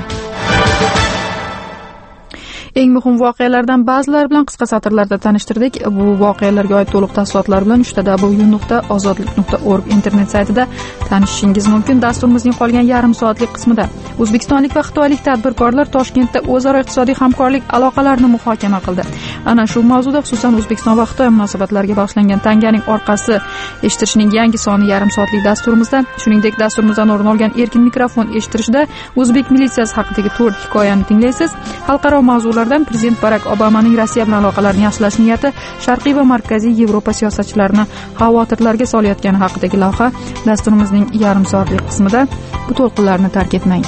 Eng muhim voqealardan ba'zilari bilan qisqa satrlarda tanishtirdik. Bu voqealarga oid to'liq tafsilotlar bilan uch w nuqta ozodlik nuqta org internet saytida tanishishingiz mumkin. Dasturimizning qolgan yarim soatlik qismida o'zbekistonlik va xitoylik tadbirkorlar Toshkentda o'zaro iqtisodiy hamkorlik aloqalarini muhokama qildi. Ana shu mavzuda, xususan O'zbekiston va Xitoy munosabatlariga bag'ishlangan Tanganing orqasi eshittirishning yangi soni yarim soatlik dasturimizda, shuningdek dasturimizdan o'rin olgan erkin mikrofon eshittirishda o'zbek militsiyasi haqidagi to'rt hikoyani tinglaysiz. Xalqaro mavzular Prezident Barak Obamaning Rossiya bilan aloqalarini yaxshilash niyati Sharqiy va Markaziy Yevropa siyosatchilarini xavotirlarga solayotgani haqidagi lavha dasturimizning yarim soatlik qismida. Bu to'lqinlarni tark etmang.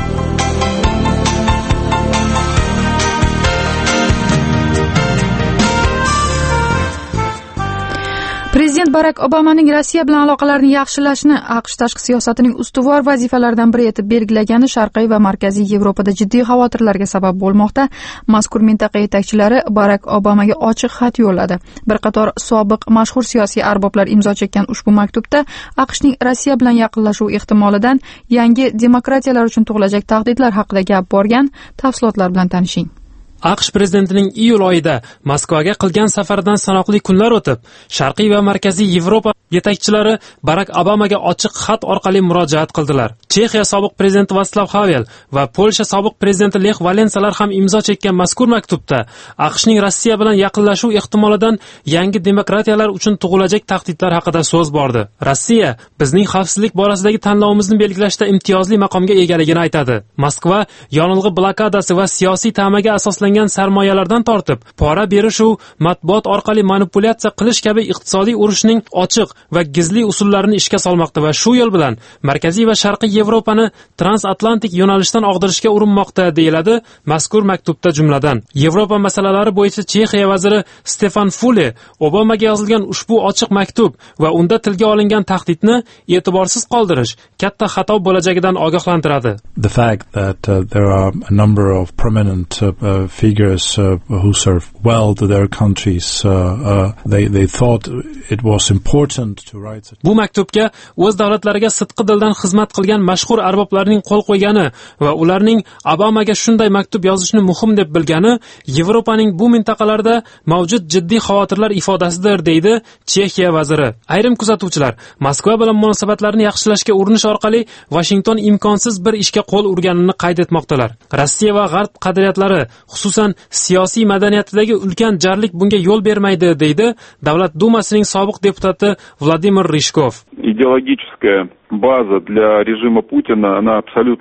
Prezident Barak Obamaning Rossiya bilan aloqalarini yaxshilashni AQSh tashqi siyosatining ustuvor vazifalaridan biri etib belgilagani Sharqiy va Markaziy Yevropada jiddiy xavotirlarga sabab bo'lmoqda. Mazkur mintaqa yetakchilari Barak Obamaga ochiq xat yo'lladi. Bir qator sobiq mashhur siyosiy arboblar imzo chekkan ushbu maktubda AQShning Rossiya bilan yaqinlashuv ehtimolidan, yangi demokratiyalar uchun tug'ilajak tahdidlar haqida gap borgan. Tafsilotlar bilan tanishing. AQSh prezidentining iyul oyida Moskvaga qilgan safaridan sanoqli kunlar o'tib, Sharqiy va Markaziy Yevropa yetakchilari Barak Obamaga ochiq xat orqali murojaat qildilar. Chexiya sobiq prezidenti Václav Havel va Polsha sobiq prezidenti Lech Valensalar ham imzo chekkan mazkur maktubda AQShning Rossiya bilan yaqinlashuv ehtimolidan, yangi demokratiyalar uchun tug'ilajak tahdidlar haqida so'z bordi. Rossiya bizning xavfsizlik borasidagi tanlovimizni belgilashda imtiyozli maqomga egaligini aytadi. Moskva yonilg'i blokadasi va siyosiy ta'maga asoslangan sarmoyalardan tortib, pora berish u matbuot orqali manipulyatsiya qilish kabi iqtisodiy urushning ochiq va gizli usullarini ishga solmoqda va shu yo'l bilan Markaziy va Sharqiy Yevropani transatlantik yo'nalishdan og'dirishga urinmoqda, deyiladi mazkur maktubda. Jumladan, Yevropa masalalari bo'yicha Chexiya vaziri Stefan Fule Obamaga yozilgan ushbu ochiq maktub va unda tilga olingan tahdidni e'tiborsiz qoldirish katta xato bo'lajagidan ogohlantiradi. The fact that uh, there are a number of prominent uh, uh, figures uh, who serve well to their countries, uh, uh, they they thought it was important to write. Bu maktubga o'z davlatlariga sidqi dildan xizmat qilgan mashhur arboblarning qo'l qo'ygani va ularning Obamaga shunday maktub yozishni muhim deb bilgani Yevropaning bu mintaqalarda mavjud jiddiy xavotirlar ifodasidir, deydi Chexiya vaziri. Ayrim kuzatuvchilar Moskva bilan munosabatlarni yaxshilashga urinish orqali Washington imkonsiz bir ishga qo'l urganini qayd etmoqdalar. Rossiya va G'arb qadriyatlari, xususan siyosiy madaniyatidagi ulkan jarlik bunga yo'l bermaydi, deydi Davlat dumasining sobiq deputati Vladimir Rishkov. Идеологическая база для режима Путина, она абсолютно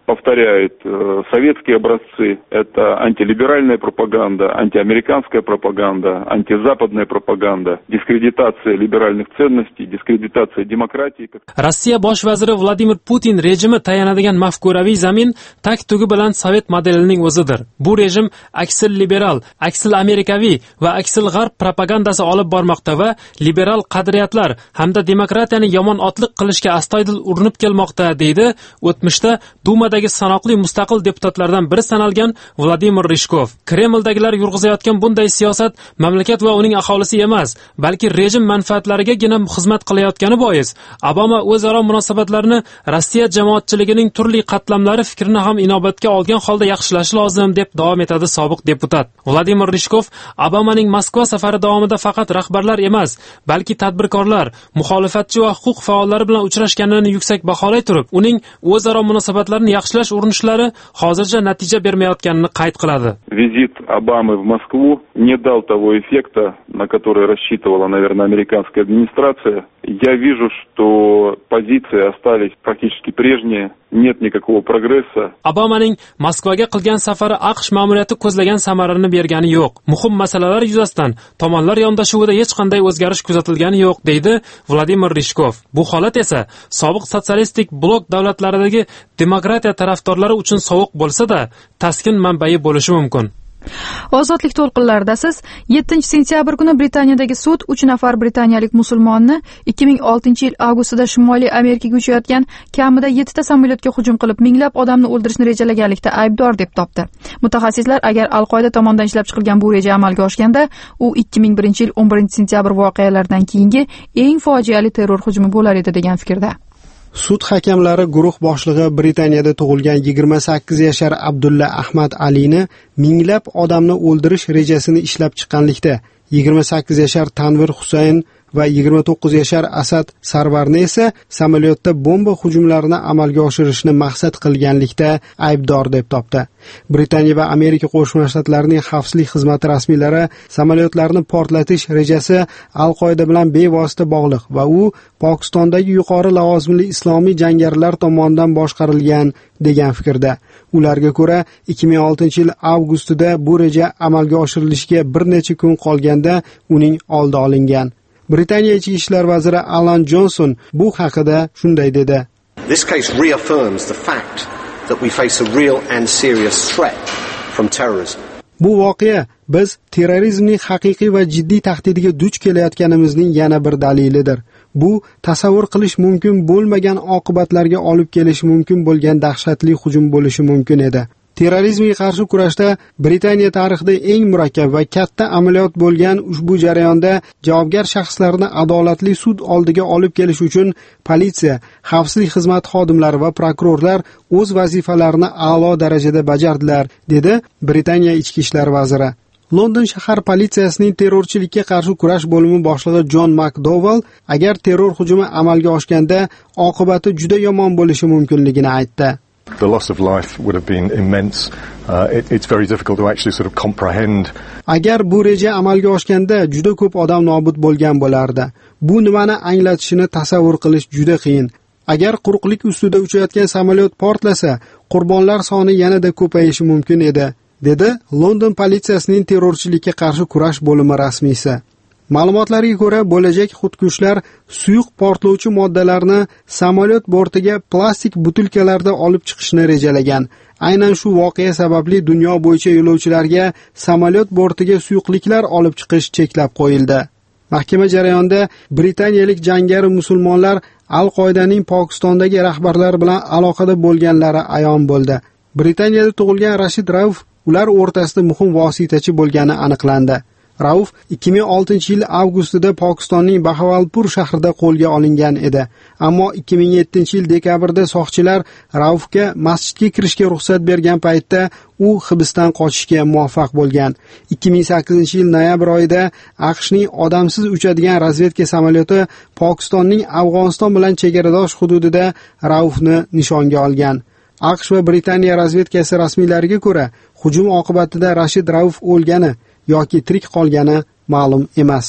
повторяет э, советские образцы. Это антилиберальная пропаганда, антиамериканская пропаганда, антизападная пропаганда, дискредитация либеральных ценностей, дискредитация демократии. Rossiya bosh vaziri Vladimir Putin rejimi tayanadigan mafkuraviy zamin tak tugi bilan sovet modelining o'zidir. Bu rejim aksil liberal, aksil amerikaviy va aksil g'arb propagandasi olib bormoqda va liberal qadriyatlar hamda demokratiyani yomon otliq qilishga astoydil urinib kelmoqda, deydi o'tmishda Dumadagi sanoqli mustaqil deputatlardan biri sanalgan Vladimir Rishkov. Kremldagilar yurg'izayotgan bunday siyosat mamlakat va uning aholisi emas, balki rejim manfaatlarigagina xizmat qilayotgani bois Obama o'zaro munosabatlarni Rossiya jamoatchiligining turli qatlamlari fikrini ham inobatga olgan holda yaxshilashi lozim, deb davom etadi sobiq deputat. Vladimir Rishkov Obamaning Moskva safari davomida faqat rahbarlar emas, balki tadbirkorlar, muxolifatchi va huquq faollari bilan uchrashganini yuksak baholay turib, uning o'zaro munosabatlarni yaxshilash urinishlari hozircha natija bermayotganini qayd qiladi. Визит Обамы в Москву не дал того эффекта, на который рассчитывала, наверное, американская администрация. Я вижу, что позиции остались практически прежние, нет никакого прогресса. Obamaning Moskvaga qilgan safari AQSh ma'muriyati ko'zlagan samarini bergani yo'q. Muhim masalalar yuzasidan tomonlar yondashuvida hech qanday o'zgarish kuzatilgani yo'q, deydi Vladimir Rishkov. Bu holat esa sobiq sotsialistik blok davlatlaridagi demokratiya tarafdorlari uchun sovuq bo'lsa-da, taskin manbai bo'lishi mumkin. Ozodlik to'lqinlaridasiz. yettinchi sentyabr kuni Britaniyadagi sud uch nafar britaniyalik musulmonni ikki ming oltinchi yil avgustida Shimoliy Amerikaga uchayotgan kamida yettita samolyotga hujum qilib, minglab odamni o'ldirishni rejalaganlikda aybdor deb topdi. Mutaxassislar agar Al-Qoida tomonidan ishlab chiqilgan bu reja amalga oshganda, u ikki ming birinchi yil o'n birinchi sentyabr voqealaridan keyingi eng fojiali terror hujumi bo'lar edi degan fikrda. Sud hakamlari guruh boshlig'i Britaniyada tug'ilgan yigirma sakkiz yashar Abdulla Ahmad Alini minglab odamni o'ldirish rejasini ishlab chiqqanlikda, yigirma sakkiz yashar Tanvir Husayn va yigirma to'qqiz yashar Asad Sarvarni esa samolyotda bomba hujumlarini amalga oshirishni maqsad qilganlikda aybdor deb topdi. Britaniya va Amerika Qo'shma Shtatlarining xavfsizlik xizmati rasmiylari samolyotlarni portlatish rejasi Al-Qoida bilan bevosita bog'liq va u Pokistondagi yuqori lavozimli islomiy jangarilar tomonidan boshqarilgan degan fikrda. Ularga ko'ra, ikki ming oltinchi yil avgustida bu reja amalga oshirilishiga bir necha kun qolganda uning oldi olingan. Britaniya ichki ishlar vaziri Alan Johnson bu haqida shunday dedi. This case reaffirms the fact that we face a real and serious threat from terrorism. Bu voqea biz terrorizmning haqiqiy va jiddiy tahdidiga duch kelayotganimizning yana bir dalilidir. Bu tasavvur qilish mumkin bo'lmagan oqibatlarga olib kelishi mumkin bo'lgan dahshatli hujum bo'lishi mumkin edi. Terrorizmga qarshi kurashda Britaniya tarixida eng murakkab va katta amaliyot bo'lgan ushbu jarayonda javobgar shaxslarni adolatli sud oldiga olib kelish uchun politsiya, xavfsizlik xizmati xodimlari va prokurorlar o'z vazifalarini a'lo darajada bajardilar, dedi Britaniya ichki ishlar vaziri. London shahar politsiyasining terrorchilikka qarshi kurash bo'limi boshlig'i John McDowell agar terror hujumi amalga oshganda oqibati juda yomon bo'lishi mumkinligini aytdi. The loss of life would have been immense. Uh, it, it's very difficult to actually sort of comprehend. Agar bu reja amalga oshganda juda ko'p odam nobud bo'lgan bo'lardi. Bu nimani anglatishini tasavvur qilish juda qiyin. Agar quruqlik ustida uchayotgan samolyot portlasa, qurbonlar soni yanada ko'payishi mumkin edi, dedi London politsiyasining terrorchilikka qarshi kurash bo'limi rasmiysi. Ma'lumotlarga ko'ra, bo'lajak xudkushlar suyuq portlovchi moddalarni samolyot bortiga plastik butilkalarda olib chiqishni rejalagan. Aynan shu voqea sababli dunyo bo'yicha yo'lovchilarga samolyot bortiga suyuqliklar olib chiqish cheklab qo'yildi. Mahkama jarayonida britaniyalik jangari musulmonlar Al-Qoidaning Pokistondagi rahbarlar bilan aloqada bo'lganlari ayon bo'ldi. Britaniyada tug'ilgan Rashid Rauf ular o'rtasida muhim vositachi bo'lgani aniqlandi. Rauf ikki ming oltinchi yil avgustida Pokistonning Bahawalpur shahrida qo'lga olingan edi. Ammo ikki ming yettinchi yil dekabrda soqchilar Raufga masjidga kirishga ruxsat bergan paytda u hibsdan qochishga muvaffaq bo'lgan. ikki ming sakkizinchi yil noyabr oyida AQShning odamsiz uchadigan razvedka samolyoti Pokistonning Afg'oniston bilan chegaradosh hududida Raufni nishonga olgan. AQSh va Britaniya razvedkasi rasmiylariga ko'ra, hujum oqibatida Rashid Rauf o'lgani yoki tirik qolgani ma'lum emas.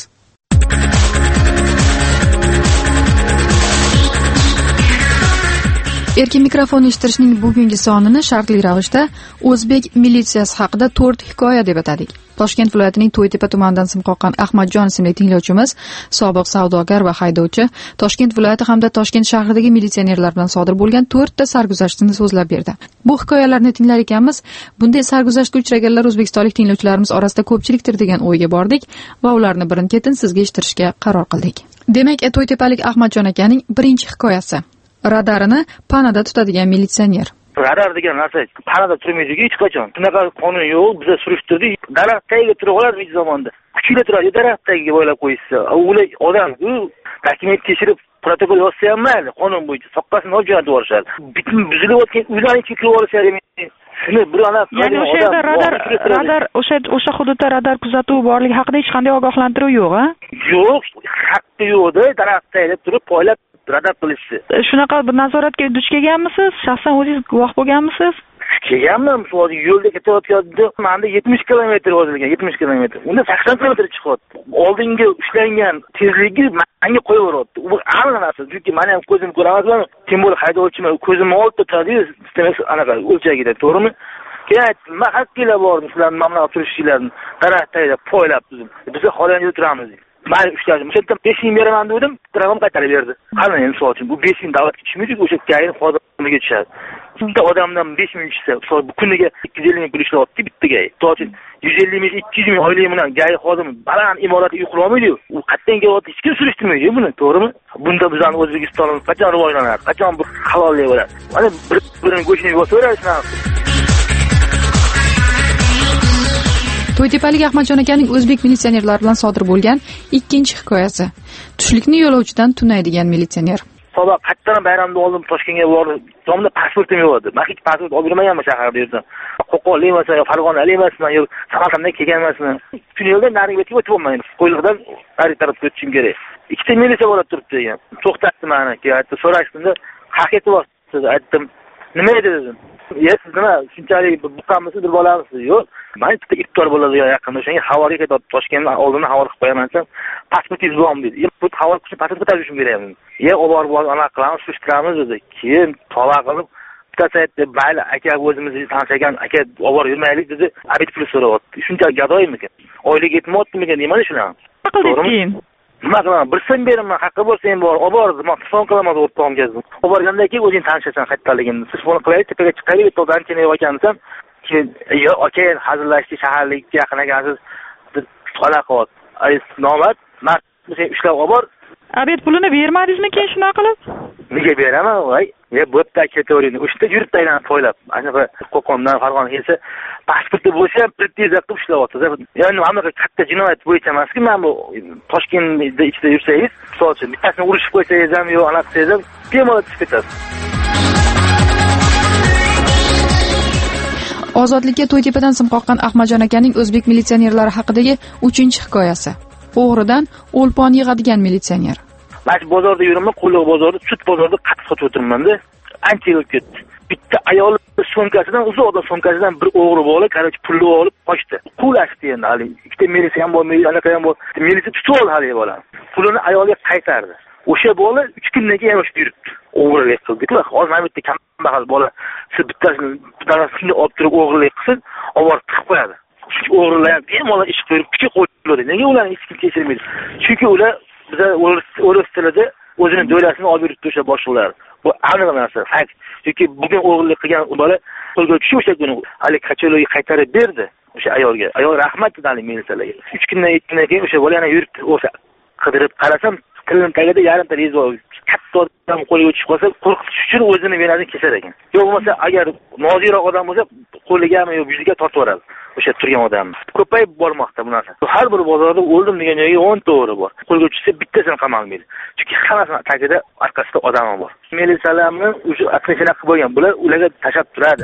Erkin mikrofon eshittirishning bugungi sonini shartli ravishda o'zbek militsiyasi haqida to'rt hikoya deb atadik. Toshkent viloyatining To'ytepa tumanidan sim qoqqan Ahmadjon ismli tinglovchimiz, sobiq savdogar va haydovchi, Toshkent viloyati hamda Toshkent shahridagi militsionerlar bilan sodir bo'lgan to'rtta sarguzashtini so'zlab berdi. Bu hikoyalarni tinglar ekanmiz. Bunday sarguzashtga uchraganlar o'zbekistonlik tinglovchilarimiz orasida ko'pchilikdir degan o'yga bordik va ularni birin-ketin sizga eshittirishga qaror qildik. Demak, To'ytepalik Ahmadjon akaning birinchi hikoyasi. Radarini panada tutadigan militsioner. Radar degan narsa panada turmaydi hech qachon. Bunaqa qonun yo'q, biz surishtirdik. Daraxt tagiga turib oladi hech zamonda. Kuchli turadi, daraxt tagiga bo'ylab qo'yishsa. Ular odam u dokument tekshirib protokol yozsa ham mayli, qonun bo'yicha soqqasini olib jo'natib yuborishadi. Bitim buzilib o'tgan uylarni ichiga kirib olishadi. Shuni bir ana ya'ni o'sha yerda radar radar o'sha o'sha hududda radar kuzatuvi borligi haqida hech qanday ogohlantiruv yo'q, a? Yo'q, haqqi yo'q-da, daraxt tagida turib poylab radar qilishdi. Shunaqa bir nazoratga duch kelganmisiz? Shaxsan o'zingiz guvoh bo'lganmisiz? Kelganman, hozir yo'lda ketayotganda menda yetmish kilometr yozilgan, yetmish kilometr. Unda sakson kilometr chiqyapti. Oldingi ushlangan tezligi menga qo'yaveryapti. Bu aniq narsa, chunki men ham ko'zim ko'raman, tim bo'l haydovchiman, ko'zim oldida turadi, sistemasi anaqa o'lchagida, to'g'rimi? Keyin men haqqila bordim, sizlarning mamlakat o'tirishinglarni daraxt tagida poylab tuzdim. Biz xolanida turamiz. Men ushladim. O'sha yerda besh ming beraman dedim, telegram qaytarib berdi. Qani endi misol uchun bu besh ming davlatga tushmaydi, o'sha kayin xodimiga tushadi. Bitta odamdan besh ming tushsa, bu kuniga ikki yuz ellik ming pul ishlayapti bittaga. Misol uchun yuz ellik ming ikki yuz ming oylik bilan gay xodimi baland imoratga uy qurolmaydi. U qayerdan kelyapti, hech kim surishtirmaydi buni, to'g'rimi? Bunda bizning O'zbekistonimiz qachon rivojlanadi, qachon bir halollik bo'ladi. Mana bir-birini go'shtini yo'taveradi shunaqa. To'ytepalik Ahmadjon akaning o'zbek militsionerlari bilan sodir bo'lgan ikkinchi hikoyasi. Tushlikni yo'lovchidan tunaydigan militsioner. Sabah qatdan bayramda oldim Toshkentga bordim. Tomda pasportim yo'q edi. Men hech pasport olib yurmaganman shaharda yerda. Qo'qonlik emasman, yo Farg'onalik emasman, yo Samarqanddan kelgan emasman. Shuni yo'ldan nariga o'tib o'tibman. Qo'yliqdan nari tarafga o'tishim kerak. Ikkita militsiya bo'lib turibdi degan. To'xtatdi meni. Keyin so'rashdim-da, haqiqat vaqtida aytdim. Nima edi dedim. Ya siz nima shunchalik buqamisiz deb olamisiz? Yo'q. Men bitta iftor bo'ladi yaqinda o'shanga havorga ketib Toshkentdan oldindan havor qilib qo'yaman desam, pasportingiz bormi dedi. "Yo'q, bu havor qilib pasport ko'tarishim kerak" dedim. "Ye, olib borib anaqa qilamiz, surishtiramiz" dedi. Keyin tova qilib bittasi aytdi, "Mayli, aka o'zimizni tanishgan aka olib borib yurmaylik" dedi. Abid pul so'rayapti. Shuncha gadoymikan? Oylik yetmayaptimikan deyman shuni. Qildingiz? Nima qilaman? Bir so'm beraman, haqqi bo'lsa ham bor. Olib bordim, men telefon qilaman o'rtog'imga. Olib borgandan keyin o'zing tanishasan qayerdaligini. Siz buni qilaylik, tepaga chiqaylik, to'g'dan keyin ekansan. Keyin yo aka hazillashdi, shaharlikka yaqin ekansiz deb aloqat. Ay nomad, men sen ushlab olib bor. Abid pulini bermadingizmi keyin shunaqa qilib? Nega beraman, voy? Ya bo'pti ketaveringlar. O'shda yurib taylan poylab. Anaqa Qo'qondan Farg'onaga kelsa, pasporti bo'lsa ham pretenziyat qilib ishlayapti. Ya'ni anaqa katta jinoyat bo'yicha emas-ku, men bu Toshkentda ichida yursangiz, misol uchun bittasini urishib qo'ysangiz ham yo anaqa qilsangiz ham bemalol chiqib ketasiz. Ozodlikka To'ytepadan sim qoqqan Ahmadjon akaning o'zbek militsionerlari haqidagi uchinchi hikoyasi. O'g'ridan o'lpon yig'adigan militsioner. Men bozorda yuraman, Qo'yliq bozorida, sut bozorida qatiq sotib o'tirman-da. Ancha yil ketdi. Bitta ayol so'mkasidan, uzoqda so'mkasidan bir o'g'ri bo'lib, qarich pulni olib qochdi. Qulashdi endi hali. Ikkita militsiya ham bor, anaqa ham bor. Militsiya tutib oldi hali bola. Pulini ayolga qaytardi. O'sha bola uch kundan keyin o'sha yuribdi. O'g'rilik qildi-ku. Hozir men bitta kambag'al bola siz bittasini bitasini olib turib o'g'rilik qilsin, olib tiqib qo'yadi. O'g'rilar ham bemalol ish qo'yib, kuchi qo'yiladi. Nega ularni hech kim kechirmaydi? Chunki ular bizlar o'ris tilida o'zini do'lasini olib yuribdi o'sha boshliqlar. Bu aniq narsa, fakt. Chunki bugun o'g'rilik qilgan bola qo'lga tushib o'sha kuni hali qachaloqni qaytarib berdi o'sha ayolga. Ayol rahmat dedi militsiyalarga. uch kundan ikki kundan keyin o'sha bola yana yuribdi. O'sha qidirib qarasam, tilning tagida yarimta reza katta odam qo'liga tushib qolsa, qo'rqitish uchun o'zini venasini kesar ekan. Yo'q bo'lmasa, agar noziroq odam bo'lsa, qo'ligami yo yuziga tortib yuboradi o'sha turgan odam. Ko'payib bormoqda bu narsa. Har bir bozorda o'ldim degan joyga o'n ta o'g'ri bor. Qo'lga tushsa bittasini qamalmaydi. Chunki hammasining tagida orqasida odam bor. Militsiyalarni o'sha atmosfera qilib bo'lgan, bular ularga tashab turadi.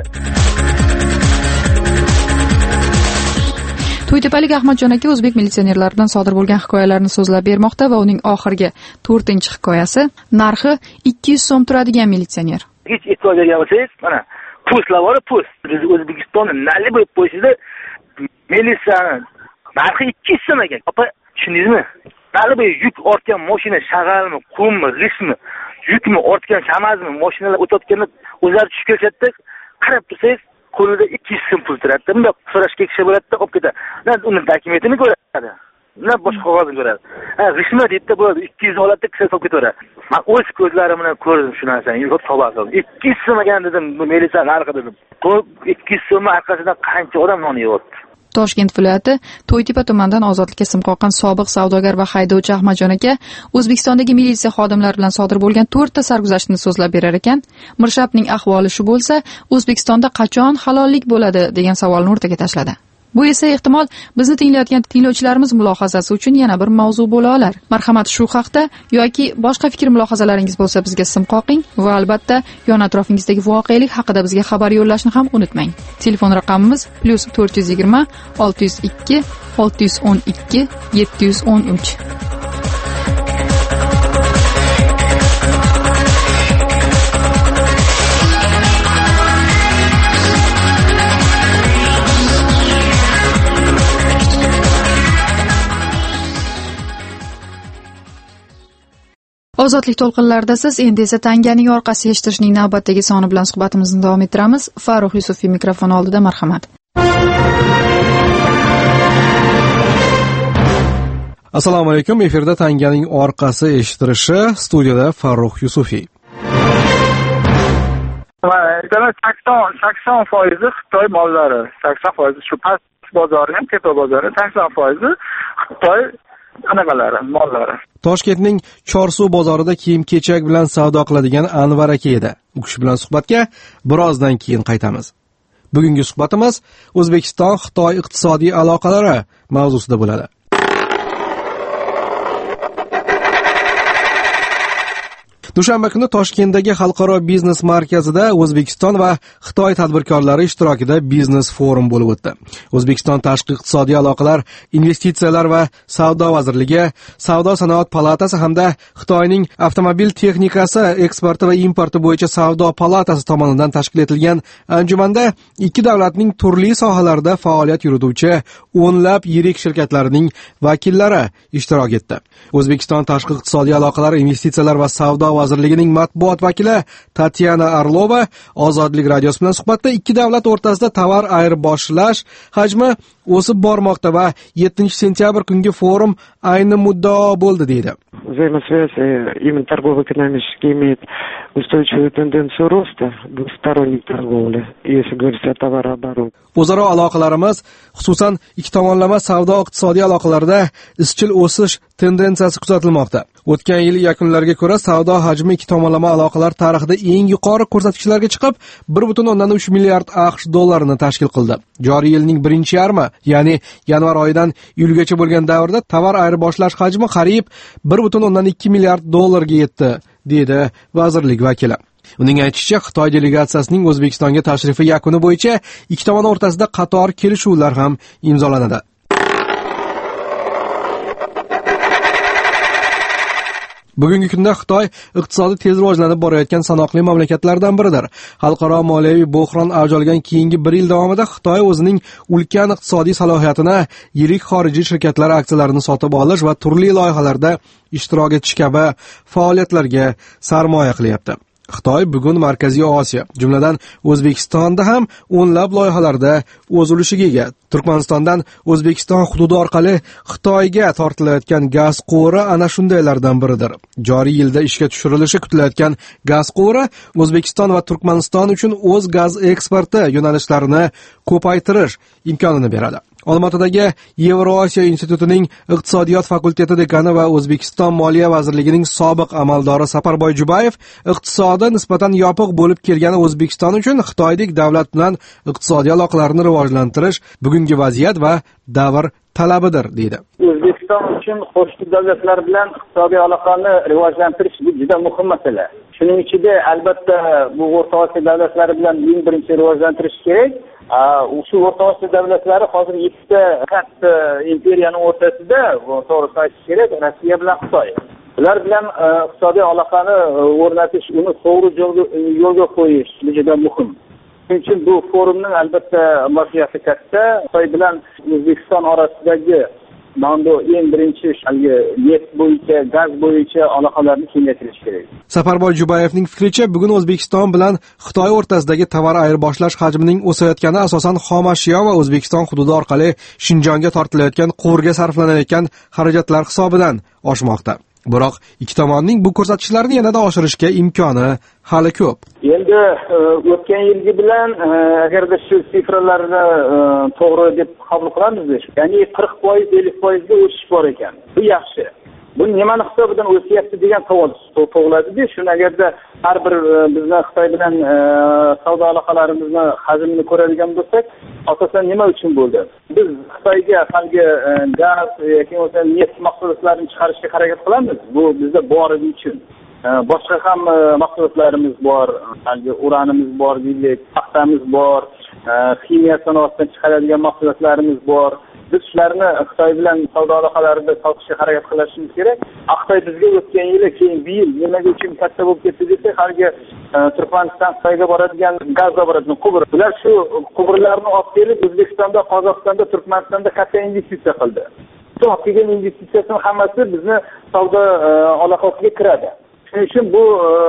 To'ytepalik Ahmadjon aka o'zbek militsionerlaridan sodir bo'lgan hikoyalarni so'zlab bermoqda va uning oxirgi to'rtinchi hikoyasi narxi ikki yuz so'm turadigan militsioner. Hech e'tibor bergan bo'lsangiz, mana postlar bor, post. Biz O'zbekistonda nali bo'lib qo'yishda militsiyani narxi ikki yuz so'm ekan. Opa, tushundingizmi? Nali bo'lib yuk ortgan mashina, shag'almi, qummi, g'ishmi yukmi ortgan kamazmi mashinalar o'tayotganda o'zlari tushib kelishadi, qarab tursangiz qo'lida ikki yuz so'm pul turadi. Bunday so'rashga kishi bo'ladi-da, olib ketadi. Uni dokumentini ko'radi. Nima boshqa qog'ozni ko'radi. Ha, g'ishma deydi bo'ladi, ikki yuz oladi, kishi olib ketaveradi. Men o'z ko'zlarim bilan ko'rdim shu narsani. Yurib topdim. ikki yuz so'm ekan dedim, bu militsiya narxi dedim. Bu ikki yuz so'm orqasidan qancha odam non yeyapti. Toshkent viloyati To'ytepa tumanidan ozodlikka sim qoqqan sobiq savdogar va haydovchi Ahmadjon aka O'zbekistondagi militsiya xodimlari bilan sodir bo'lgan to'rtta sarguzashtni so'zlab berar ekan. Mirshabning ahvoli shu bo'lsa, O'zbekistonda qachon halollik bo'ladi degan savolni o'rtaga tashladi. Bu esa ehtimol bizni tinglayotgan tinglovchilarimiz mulohazasi uchun yana bir mavzu bo'la olar. Marhamat, shu haqda yoki boshqa fikr mulohazalaringiz bo'lsa bizga sim qoqing va albatta yon atrofingizdagi voqelik haqida bizga xabar yo'llashni ham unutmang. Telefon raqamimiz plus to'rt yuz yigirma olti yuz ikki olti yuz o'n ikki yetti yuz o'n uch. Ozodlik to'lqinlarida siz endi esa tanganing orqasi eshitishning navbatdagi soni bilan suhbatimizni davom ettiramiz. Farruh Yusufiy mikrofon oldida, marhamat. Assalomu alaykum. Efirda tanganing orqasi eshitilishi, studiyada Farruh Yusufiy. sakson foiz Xitoy mollari, sakson foiz shu past bozori ham, tepa bozori, sakson foiz Xitoy qanaqalari, mollari. Toshkentning Chorsuv bozorida kiyim-kechak bilan savdo qiladigan Anvar aka edi. U kishi bilan suhbatga birozdan keyin qaytamiz. Bugungi suhbatimiz O'zbekiston-Xitoy iqtisodiy aloqalari mavzusida bo'ladi. Dushanba kuni Toshkentdagi xalqaro biznes markazida O'zbekiston va Xitoy tadbirkorlari ishtirokida biznes forum bo'lib o'tdi. O'zbekiston tashqi iqtisodiy aloqalar, investitsiyalar va savdo vazirligi, Savdo sanoat palatasi hamda Xitoyning avtomobil texnikasi eksporti va importi bo'yicha savdo palatasi tomonidan tashkil etilgan anjumanda ikki davlatning turli sohalarda faoliyat yurituvchi o'nlab yirik shirkatlarining vakillari ishtirok etdi. O'zbekiston tashqi iqtisodiy aloqalar, investitsiyalar va savdo vazirligining matbuot vakili Tatyana Arlova Ozodlik radiosi bilan suhbatda ikki davlat o'rtasida tovar ayirboshlash hajmi o'sib bormoqda va yettinchi sentyabr kungi forum ayni muddao bo'ldi deydi. Взаимосвязь именно торгово-экономически имеет устойчивую тенденцию роста двусторонней торговли, если говорить о товарообороте. O'zaro aloqalarimiz, xususan ikki tomonlama savdo iqtisodiy aloqalarda izchil o'sish tendensiyasi kuzatilmoqda. O'tgan yil yakunlariga ko'ra savdo hajmi ikki tomonlama aloqalar tarixida eng yuqori ko'rsatkichlarga chiqib, bir butun o'ndan uch milliard AQSh dollarini tashkil qildi. Joriy yilning birinchi yarmi, ya'ni yanvar oyidan iyulgacha bo'lgan davrda tovar ayirboshlash hajmi qariyb bir butun o'ndan ikki milliard dollarga yetdi, dedi vazirlik vakili. Uning aytishicha, Xitoy delegatsiyasining O'zbekistonga tashrifi yakuni bo'yicha ikki tomon o'rtasida qator kelishuvlar ham imzolanadi. Bugungi kunda Xitoy iqtisodi tez rivojlanib borayotgan sanoqli mamlakatlardan biridir. Xalqaro moliyaviy bo'hron avj olgan keyingi bir yil davomida Xitoy o'zining ulkan iqtisodiy salohiyatini yirik xorijiy shirkatlar aksiyalarini sotib olish va turli loyihalarda ishtirok etish kabi faoliyatlarga sarmoya qilyapti. Xitoy bugun Markaziy Osiyo, jumladan O'zbekistonda ham o'nlab loyihalarda o'z ulushiga ega. Turkmanistondan O'zbekiston hududi orqali Xitoyga tortilayotgan gaz quvuri ana shundaylardan biridir. Joriy yilda ishga tushirilishi kutilayotgan gaz quvuri O'zbekiston va Turkmaniston uchun o'z gaz eksporti yo'nalishlarini ko'paytirish imkonini beradi. Olmaotadagi Yevrosiyo institutining iqtisodiyot fakulteti dekani va O'zbekiston Moliya vazirligining sobiq amaldori Saparboy Jubayev iqtisodi nisbatan yopiq bo'lib kelgan O'zbekiston uchun Xitoydek davlat bilan iqtisodiy aloqalarni rivojlantirish bugungi vaziyat va davr talabidir, deydi. O'zbekiston uchun qo'shni davlatlar bilan iqtisodiy aloqani rivojlantirish bu juda muhim masala. Shuning ichida albatta bu O'rta Osiyo davlatlari bilan eng birinchi rivojlantirish kerak. Shu O'rta Osiyo davlatlari hozir ikkita katta imperiyaning o'rtasida, to'g'risini aytish kerak, Rossiya bilan Xitoy. Ular bilan iqtisodiy aloqani o'rnatish, uni to'g'ri yo'lga qo'yish juda muhim. Shuning uchun bu forumning albatta mohiyati katta. Xitoy bilan O'zbekiston orasidagi Manda eng birinchi haligi neft bo'yicha, gaz bo'yicha aloqalarni kengaytirish kerak. Safarboy Jubayevning fikricha, bugun O'zbekiston bilan Xitoy o'rtasidagi tovar ayirboshlash hajmining o'sayotgani asosan xom ashyo va O'zbekiston hududi orqali Shinjonga tortilayotgan quvurga sarflanayotgan xarajatlar hisobidan oshmoqda. Biroq ikki tomonning bu ko'rsatkichlarni yanada oshirishga imkoni hali ko'p. Endi o'tgan yilgi bilan agarda shu sifralarni to'g'ri deb qabul qilamiz, ya'ni qirq foiz ellik foiz ga o'sish bor ekan. Bu yaxshi. Bu nimani hisobidan o'syapti degan savol tug'iladi-da. Shuni agarda har bir bizni Xitoy bilan savdo aloqalarimizni hajmini ko'radigan bo'lsak, asosan nima uchun bo'ldi? Biz Xitoyga haligi gaz yoki bo'lmasa neft mahsulotlarini chiqarishga harakat qilamiz. Bu bizda borligi uchun. Boshqa ham mahsulotlarimiz bor, haligi uranimiz bor, deylik, paxtamiz bor, kimyo sanoatidan chiqaradigan mahsulotlarimiz bor. Biz shularni Xitoy bilan savdo aloqalarida sotishga harakat qilishimiz kerak. Xitoy bizga o'tgan yili, keyin bu yil nimaga uchun katta bo'lib ketdi desak, haligi Turkmaniston Xitoyga boradigan gaz zavodlarining quvur. Ular shu quvurlarni olib kelib O'zbekistonda, Qozog'istonda, Turkmanistonda katta investitsiya qildi. Shu qilgan investitsiyasining hammasi bizni savdo aloqasiga kiradi. Shuning uchun bu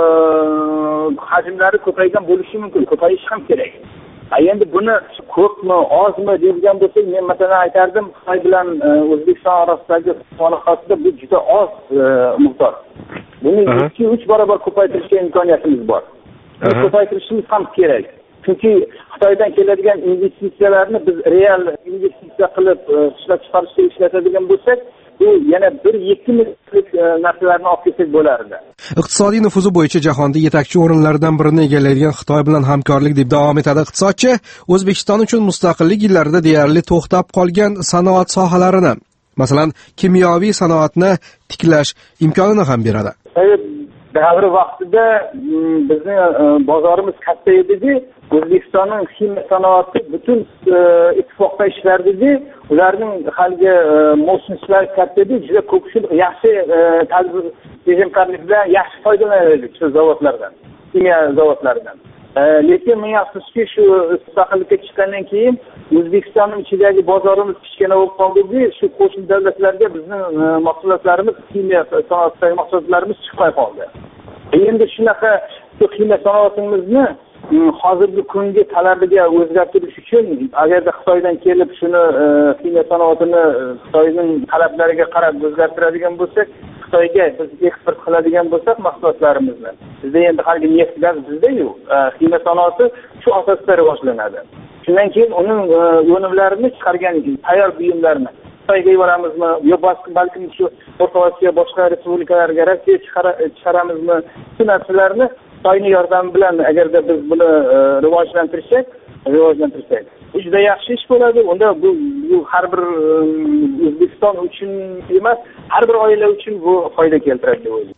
hajmlari ko'paygan bo'lishi mumkin, ko'payish ham kerak. Endi buni ko'pmi, ozmi degan bo'lsak, men masalan aytardim, Xitoy bilan O'zbekiston orasidagi aloqasida bu juda oz miqdor. Buni ikki uch barobar ko'paytirishga imkoniyatimiz bor. Buni ko'paytirishimiz ham kerak. Chunki Xitoydan keladigan investitsiyalarni biz real investitsiya qilib ishlab chiqarishga ishlatadigan bo'lsak, bu yana bir ikki milliardlik narsalarni olib kelsak bo'lardi. Iqtisodiy nufuzi bo'yicha jahonda yetakchi o'rinlardan birini egallaydigan Xitoy bilan hamkorlik deb davom etadi iqtisodchi, O'zbekiston uchun mustaqillik yillarida deyarli to'xtab qolgan sanoat sohalarini, masalan, kimyoviy sanoatni tiklash imkonini ham beradi. Davri vaqtida bizni bozorimiz katta edi-ku, O'zbekistonning kimyo sanoati butun ittifoqda ishlardi-ku, ularning haligi moshinalari katta edi, juda ko'p kishi yaxshi tadbir tejamkorlikdan yaxshi foydalanadi shu zavodlardan, kimyo zavodlaridan. Lekin men afsuski shu mustaqillikka chiqqandan keyin O'zbekistonning ichidagi bozorimiz kichkina bo'lib qoldi-ku, shu qo'shni davlatlarga bizning mahsulotlarimiz, kimyo sanoatidagi mahsulotlarimiz chiqmay qoldi. Endi shunaqa kimyo sanoatimizni hozirgi kungi talabiga o'zgartirish uchun agarda Xitoydan kelib shuni kimyo sanoatini Xitoyning talablariga qarab o'zgartiradigan bo'lsak, Xitoyga biz eksport qiladigan bo'lsak mahsulotlarimizni, bizda endi haligi neft gaz bizda-yu, kimyo sanoati shu asosda rivojlanadi. Shundan keyin uning o'nimlarini chiqargan tayyor buyumlarni Xitoyga yuboramizmi, yo balkim shu O'rta Osiyo boshqa respublikalarga Rossiya chiqaramizmi? Shu narsalarni Xitoyning yordami bilan agarda biz buni rivojlantirsak, rivojlantirsak, juda yaxshi ish bo'ladi. Unda bu, bu har bir O'zbekiston uchun emas, har bir oila uchun bu foyda keltiradi deb o'ylayman.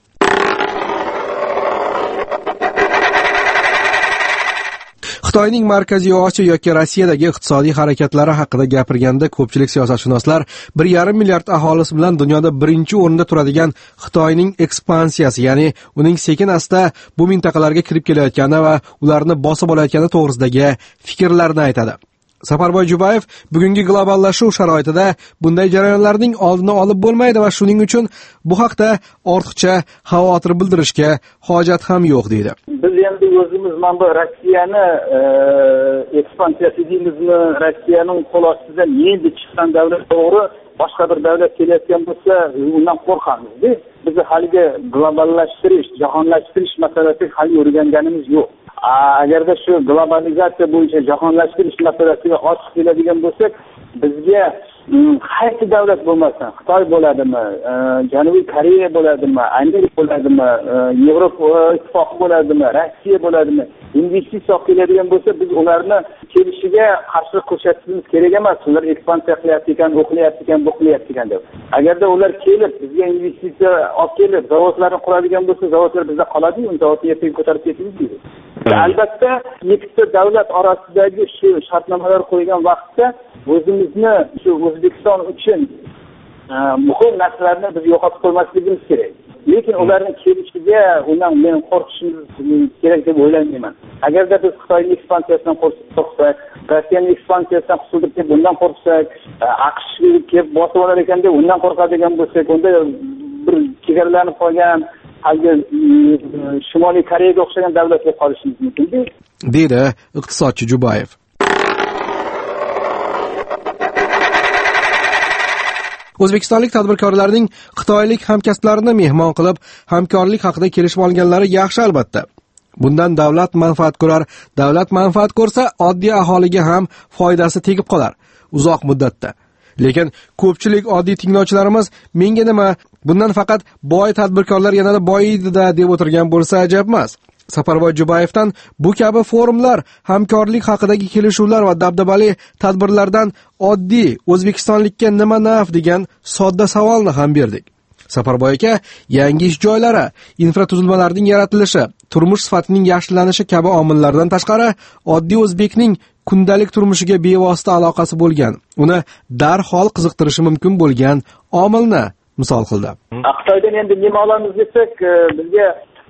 Xitoyning Markaziy Osiyo yoki Rossiyadagi iqtisodiy harakatlari haqida gapirganda ko'pchilik siyosatshunoslar bir yarim milliard aholisi bilan dunyoda birinchi o'rinda turadigan Xitoyning ekspansiyasi, ya'ni uning sekin-asta bu mintaqalarga kirib kelayotgani va ularni bosib olayotgani to'g'risidagi fikrlarni aytadi. Safarboy Jubayev bugungi globallashuv sharoitida bunday jarayonlarning oldini olib bo'lmaydi va shuning uchun bu haqda ortiqcha xavotir bildirishga hojat ham yo'q deydi. Biz endi o'zimiz mana bu Rossiyani ekspansiyasi deymizmi, Rossiyaning qo'l ostidan endi chiqqan davlat to'g'ri boshqa bir davlat kelayotgan bo'lsa, undan qo'rqamiz. Biz haligi globallashtirish, jahonlashtirish masalasiga hali o'rganganimiz yo'q. Agarda shu globalizatsiya bo'yicha jahonlashtirish masalasiga ochiq keladigan bo'lsak, bizga qaysi davlat bo'lmasin, Xitoy bo'ladimi, Janubiy Koreya bo'ladimi, Amerika bo'ladimi, Yevropa ittifoqi bo'ladimi, Rossiya bo'ladimi, investitsiya olib keladigan bo'lsa, biz ularni kelishiga qarshilik ko'rsatishimiz kerak emas. Ular ekspansiya qilyapti ekan, o'qilyapti ekan, bu qilyapti ekan deb. Agarda ular kelib, bizga investitsiya olib kelib, zavodlarni quradigan bo'lsa, zavodlar bizda qoladi-yu, zavodni yerga ko'tarib ketamiz deydi. Albatta, ikkita davlat orasidagi shu shartnomalar qo'ygan vaqtda o'zimizni shu O'zbekiston uchun muhim narsalarni biz yo'qotib qo'ymasligimiz kerak. Lekin ularni kelishiga undan men qo'rqishimiz kerak deb o'ylayman. Agarda biz Xitoyning ekspansiyasidan qo'rqsak, Rossiyaning ekspansiyasidan qutulib deb bundan qo'rqsak, AQSh kelib bosib olar ekan deb undan qo'rqadigan bo'lsak, unda bir chegaralanib qolgan haligi Shimoliy Koreyaga o'xshagan davlatga qolishimiz mumkin, deydi iqtisodchi Jubayev. O'zbekistonlik tadbirkorlarning xitoylik hamkasblarini mehmon qilib, hamkorlik haqida kelishib olganlari yaxshi albatta. Bundan davlat manfaat ko'rar, davlat manfaat ko'rsa, oddiy aholiga ham foydasi tegib qolar uzoq muddatda. Lekin ko'pchilik oddiy tinglovchilarimiz menga nima, bundan faqat boy tadbirkorlar yanada boyiydi-da deb o'tirgan bo'lsa ajab emas. Safarboy Jubayevdan bu kabi forumlar, hamkorlik haqidagi kelishuvlar va dabdabali tadbirlardan oddiy O'zbekistonlikka nima naf degan sodda savolni ham berdik. Safarboy aka yangi ish joylari, infratuzilmalarning yaratilishi, turmush sifatining yaxshilanishi kabi omillardan tashqari oddiy o'zbekning kundalik turmushiga bevosita aloqasi bo'lgan, uni darhol qiziqtirishi mumkin bo'lgan omilni misol qildi. Xitoydan endi nima olamiz desak, bizga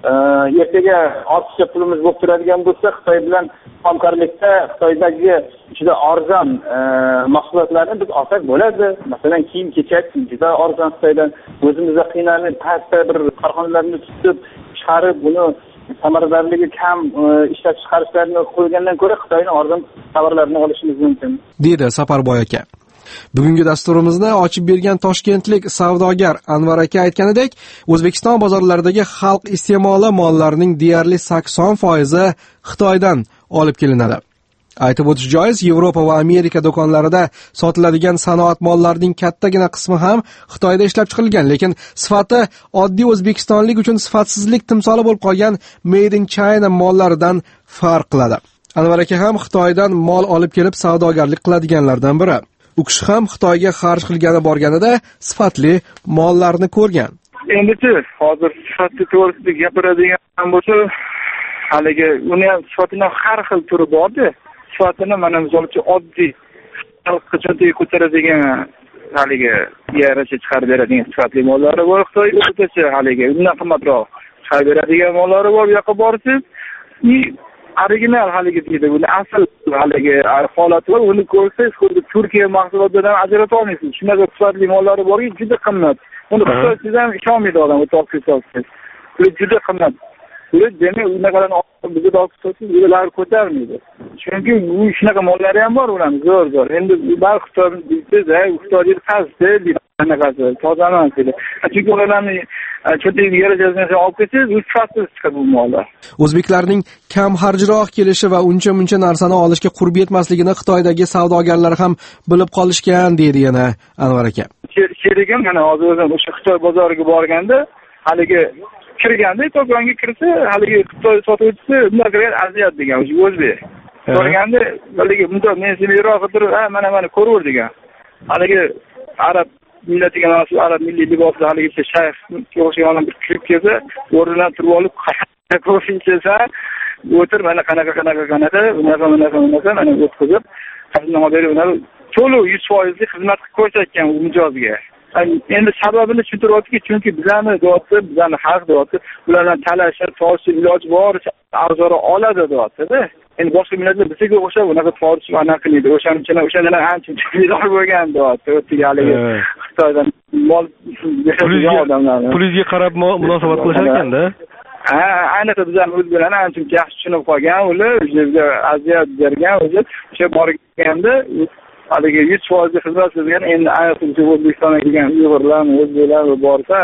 ertaga ortiqcha pulimiz bo'lib turadigan bo'lsa, Xitoy bilan hamkorlikda Xitoydagi juda arzon mahsulotlarni biz olsak bo'ladi. Masalan, kiyim-kechak juda arzon Xitoydan. O'zimizda qiynalib, pastda bir korxonalarni tutib, chiqarib, buni samaradorligi kam ishlab chiqarishlarni qo'ygandan ko'ra Xitoyning arzon tovarlarini olishimiz mumkin, deydi Safarboy aka. Bugungi dasturimizni ochib bergan toshkentlik savdogar Anvar aka aytganidek, O'zbekiston bozorlaridagi xalq iste'moli mollarining deyarli sakson foizi Xitoydan olib kelinadi. Aytib o'tish joiz, Yevropa va Amerika do'konlarida sotiladigan sanoat mollarining kattagina qismi ham Xitoyda ishlab chiqarilgan, lekin sifati oddiy o'zbekistonlik uchun sifatsizlik timsoli bo'lib qolgan Made in China mollaridan farq qiladi. Anvar aka ham Xitoydan mol olib kelib savdogarlik qiladiganlardan biri. U kishi ham Xitoyga xarj qilgani borganida sifatli mollarni ko'rgan. Endi-chi, hozir sifatli to'g'risida gapiradigan bo'lsa, haligi uni ham sifatining har xil turi bor-da. Sifatini mana misol uchun oddiy xalqqa cho'ntaga ko'taradigan haligi yarasha chiqarib beradigan sifatli mollari bor. Xitoy o'rtacha haligi undan qimmatroq chiqarib beradigan mollari bor. Bu yoqqa borsiz, original haligi deydi, buni asl haligi holati bor. Uni ko'rsangiz, xuddi Turkiya mahsulotlaridan ajrata olmaysiz. Shunaqa sifatli mollari borki, juda qimmat. Uni Xitoysiz ham ishonmaydi odam, o'ta olsangiz. Bu juda qimmat. Ular demak unaqalarni bizga olib kelsangiz, ular ko'tarmaydi. Chunki bu shunaqa mollari ham bor ularning zo'r zo'r. Endi ular Xitoy deysiz, Xitoyda pastda deydi, anaqasi toza emas deydi. Chunki ularni cho'ntagiga yarashasini olib kelsangiz, u sifatsiz chiqadi bu mollar. O'zbeklarning kam xarjroq kelishi va uncha-muncha narsani olishga qurbi yetmasligini Xitoydagi savdogarlar ham bilib qolishgan, deydi yana Anvar aka. Sherigim mana hozir o'zim o'sha Xitoy bozoriga borganda, haligi kirganda do'konga kirsa, haligi Xitoy sotuvchisi bunaqa aziyat degan o'zbek. Ko'rganda haligi bunda men seni yiroqqa turib, ha mana mana ko'raver degan. Haligi arab millatiga mas'ul arab milliy libosida haligi shayx o'xshagan bir kirib kelsa, o'rnidan turib olib, ko'rsincha o'tir, mana qanaqa qanaqa qanaqa, bunaqa bunaqa bunaqa mana o'tkazib, xizmat berib, to'liq yuz foiz xizmat qilib ko'rsatgan u mijozga. Endi sababini tushuntiryapti, chunki bizlarni deyapti, bizlarni xalq deyapti, ulardan talashib, tortishib iloji boricha arzonroq oladi deyapti-da. Endi boshqa millatlar bizga o'xshab unaqa tortishib anaqa qilmaydi. O'shaning uchun o'shandan ancha chiqilor bo'lgan deyapti. O'tiga haligi Xitoydan mol odamlar. Pulizga qarab munosabat qilishar ekanda. Ha, ayniqsa bizlarni o'z bilan ancha yaxshi tushunib qolgan, ular bizga aziyat bergan, o'zi o'sha borganda haligi yuz foiz xizmat qilgan, endi ayniqsa O'zbekistonga kelgan Uyg'urlar, o'zbeklar borsa,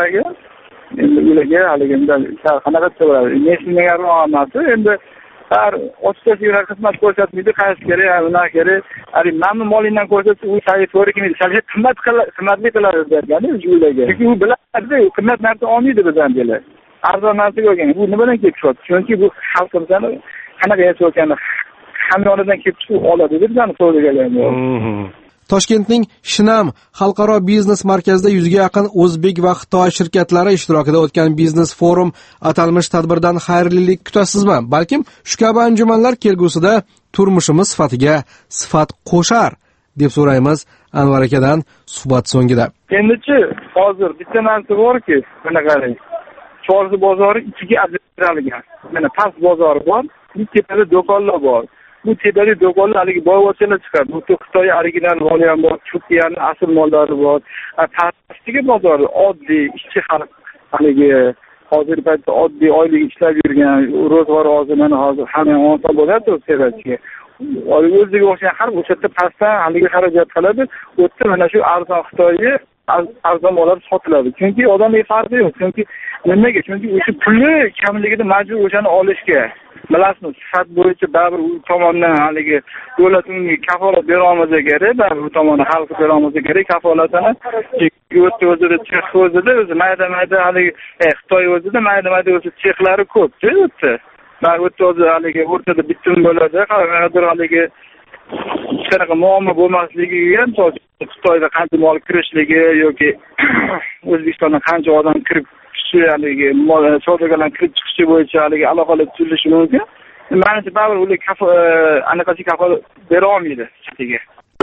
endi ularga haligi qanaqa bo'ladi? Nesinaga ro'mati endi har ochtasida xizmat ko'rsatmaydi, qaysi kerak, unaqa kerak. Hali mamnun molingdan ko'rsatsa, u sayt to'g'ri kelmaydi. Sayt qimmat qimmatli qiladi dergani ularga. Chunki u biladi, qimmat narsa olmaydi bizdan deylar. Arzon narsa ko'rgan. Bu nimadan kelib chiqadi? Chunki bu xalqimizdan qanaqa yashayotgani hamyonidan kelib chiqib oladi deb bizani so'raganlar. Toshkentning Shinam xalqaro biznes markazida yuzga yaqin o'zbek va Xitoy shirkatlari ishtirokida o'tgan biznes forum atalmish tadbirdan xayrlilik kutasizmi? Balkim shu kabi anjumanlar kelgusida turmushimiz sifatiga sifat qo'shar deb so'raymiz Anvar akadan suhbat so'ngida. Endichi hozir bitta narsa borki, mana qarang. Chorsu bozori ikkiga ajratilgan. Mana past bozori bor, bu tepada do'konlar bor. Bu tepali do'konlar haligi boyvachchalar chiqadi. Bu Xitoy original moli ham bor, Turkiyaning asl mollari bor. Pastdagi bozori oddiy ishchi xalq haligi hozir paytda oddiy oylik ishlab yurgan, ro'zg'or ozimani hozir hamma oson bo'ladi tepachiga. O'ziga o'xshagan har o'sha yerda pastdan haligi xarajat qiladi. O'tda mana shu arzon Xitoyga arzon molar sotiladi. Chunki odamning farqi yo'q. Chunki nimaga? Chunki o'sha pulni kamligida majbur o'shani olishga. Bilasizmi, sifat bo'yicha baribir u tomonidan haligi davlat unga kafolat bera olmasa kerak, baribir u tomonidan xalq bera olmasa kerak kafolatini. O'tda o'zida chex o'zida o'zi mayda-mayda haligi Xitoy o'zida mayda-mayda o'zi chexlari ko'p-ku o'tda. Mana o'tda o'zi haligi o'rtada bitim bo'ladi, qanaqadir haligi qanaqa muammo bo'lmasligiga ham Xitoyda qancha mol kirishligi yoki O'zbekistondan qancha odam kirib haligi savdogarlar kirib chiqishi bo'yicha haligi aloqalar tuzilishi mumkin. Menimcha baribir ular anaqasi kafolat bera olmaydi chatiga.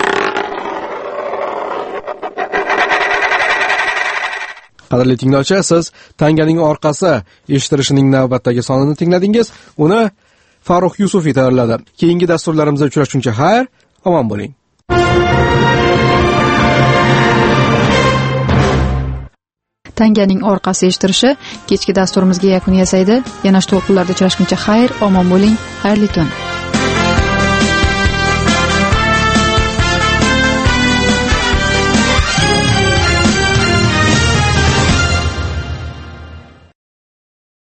Qadrli tinglovchi, siz Tanganing orqasi eshittirishining navbatdagi sonini tingladingiz. Uni Farruh Yusufiy tayyorladi. Keyingi dasturlarimizda uchrashguncha xayr, omon bo'ling. Tanganing orqasi eshittirishi kechki dasturimizga yakun yasaydi. Yana shu to'lqinlarda uchrashguncha xayr, omon bo'ling, xayrli tun.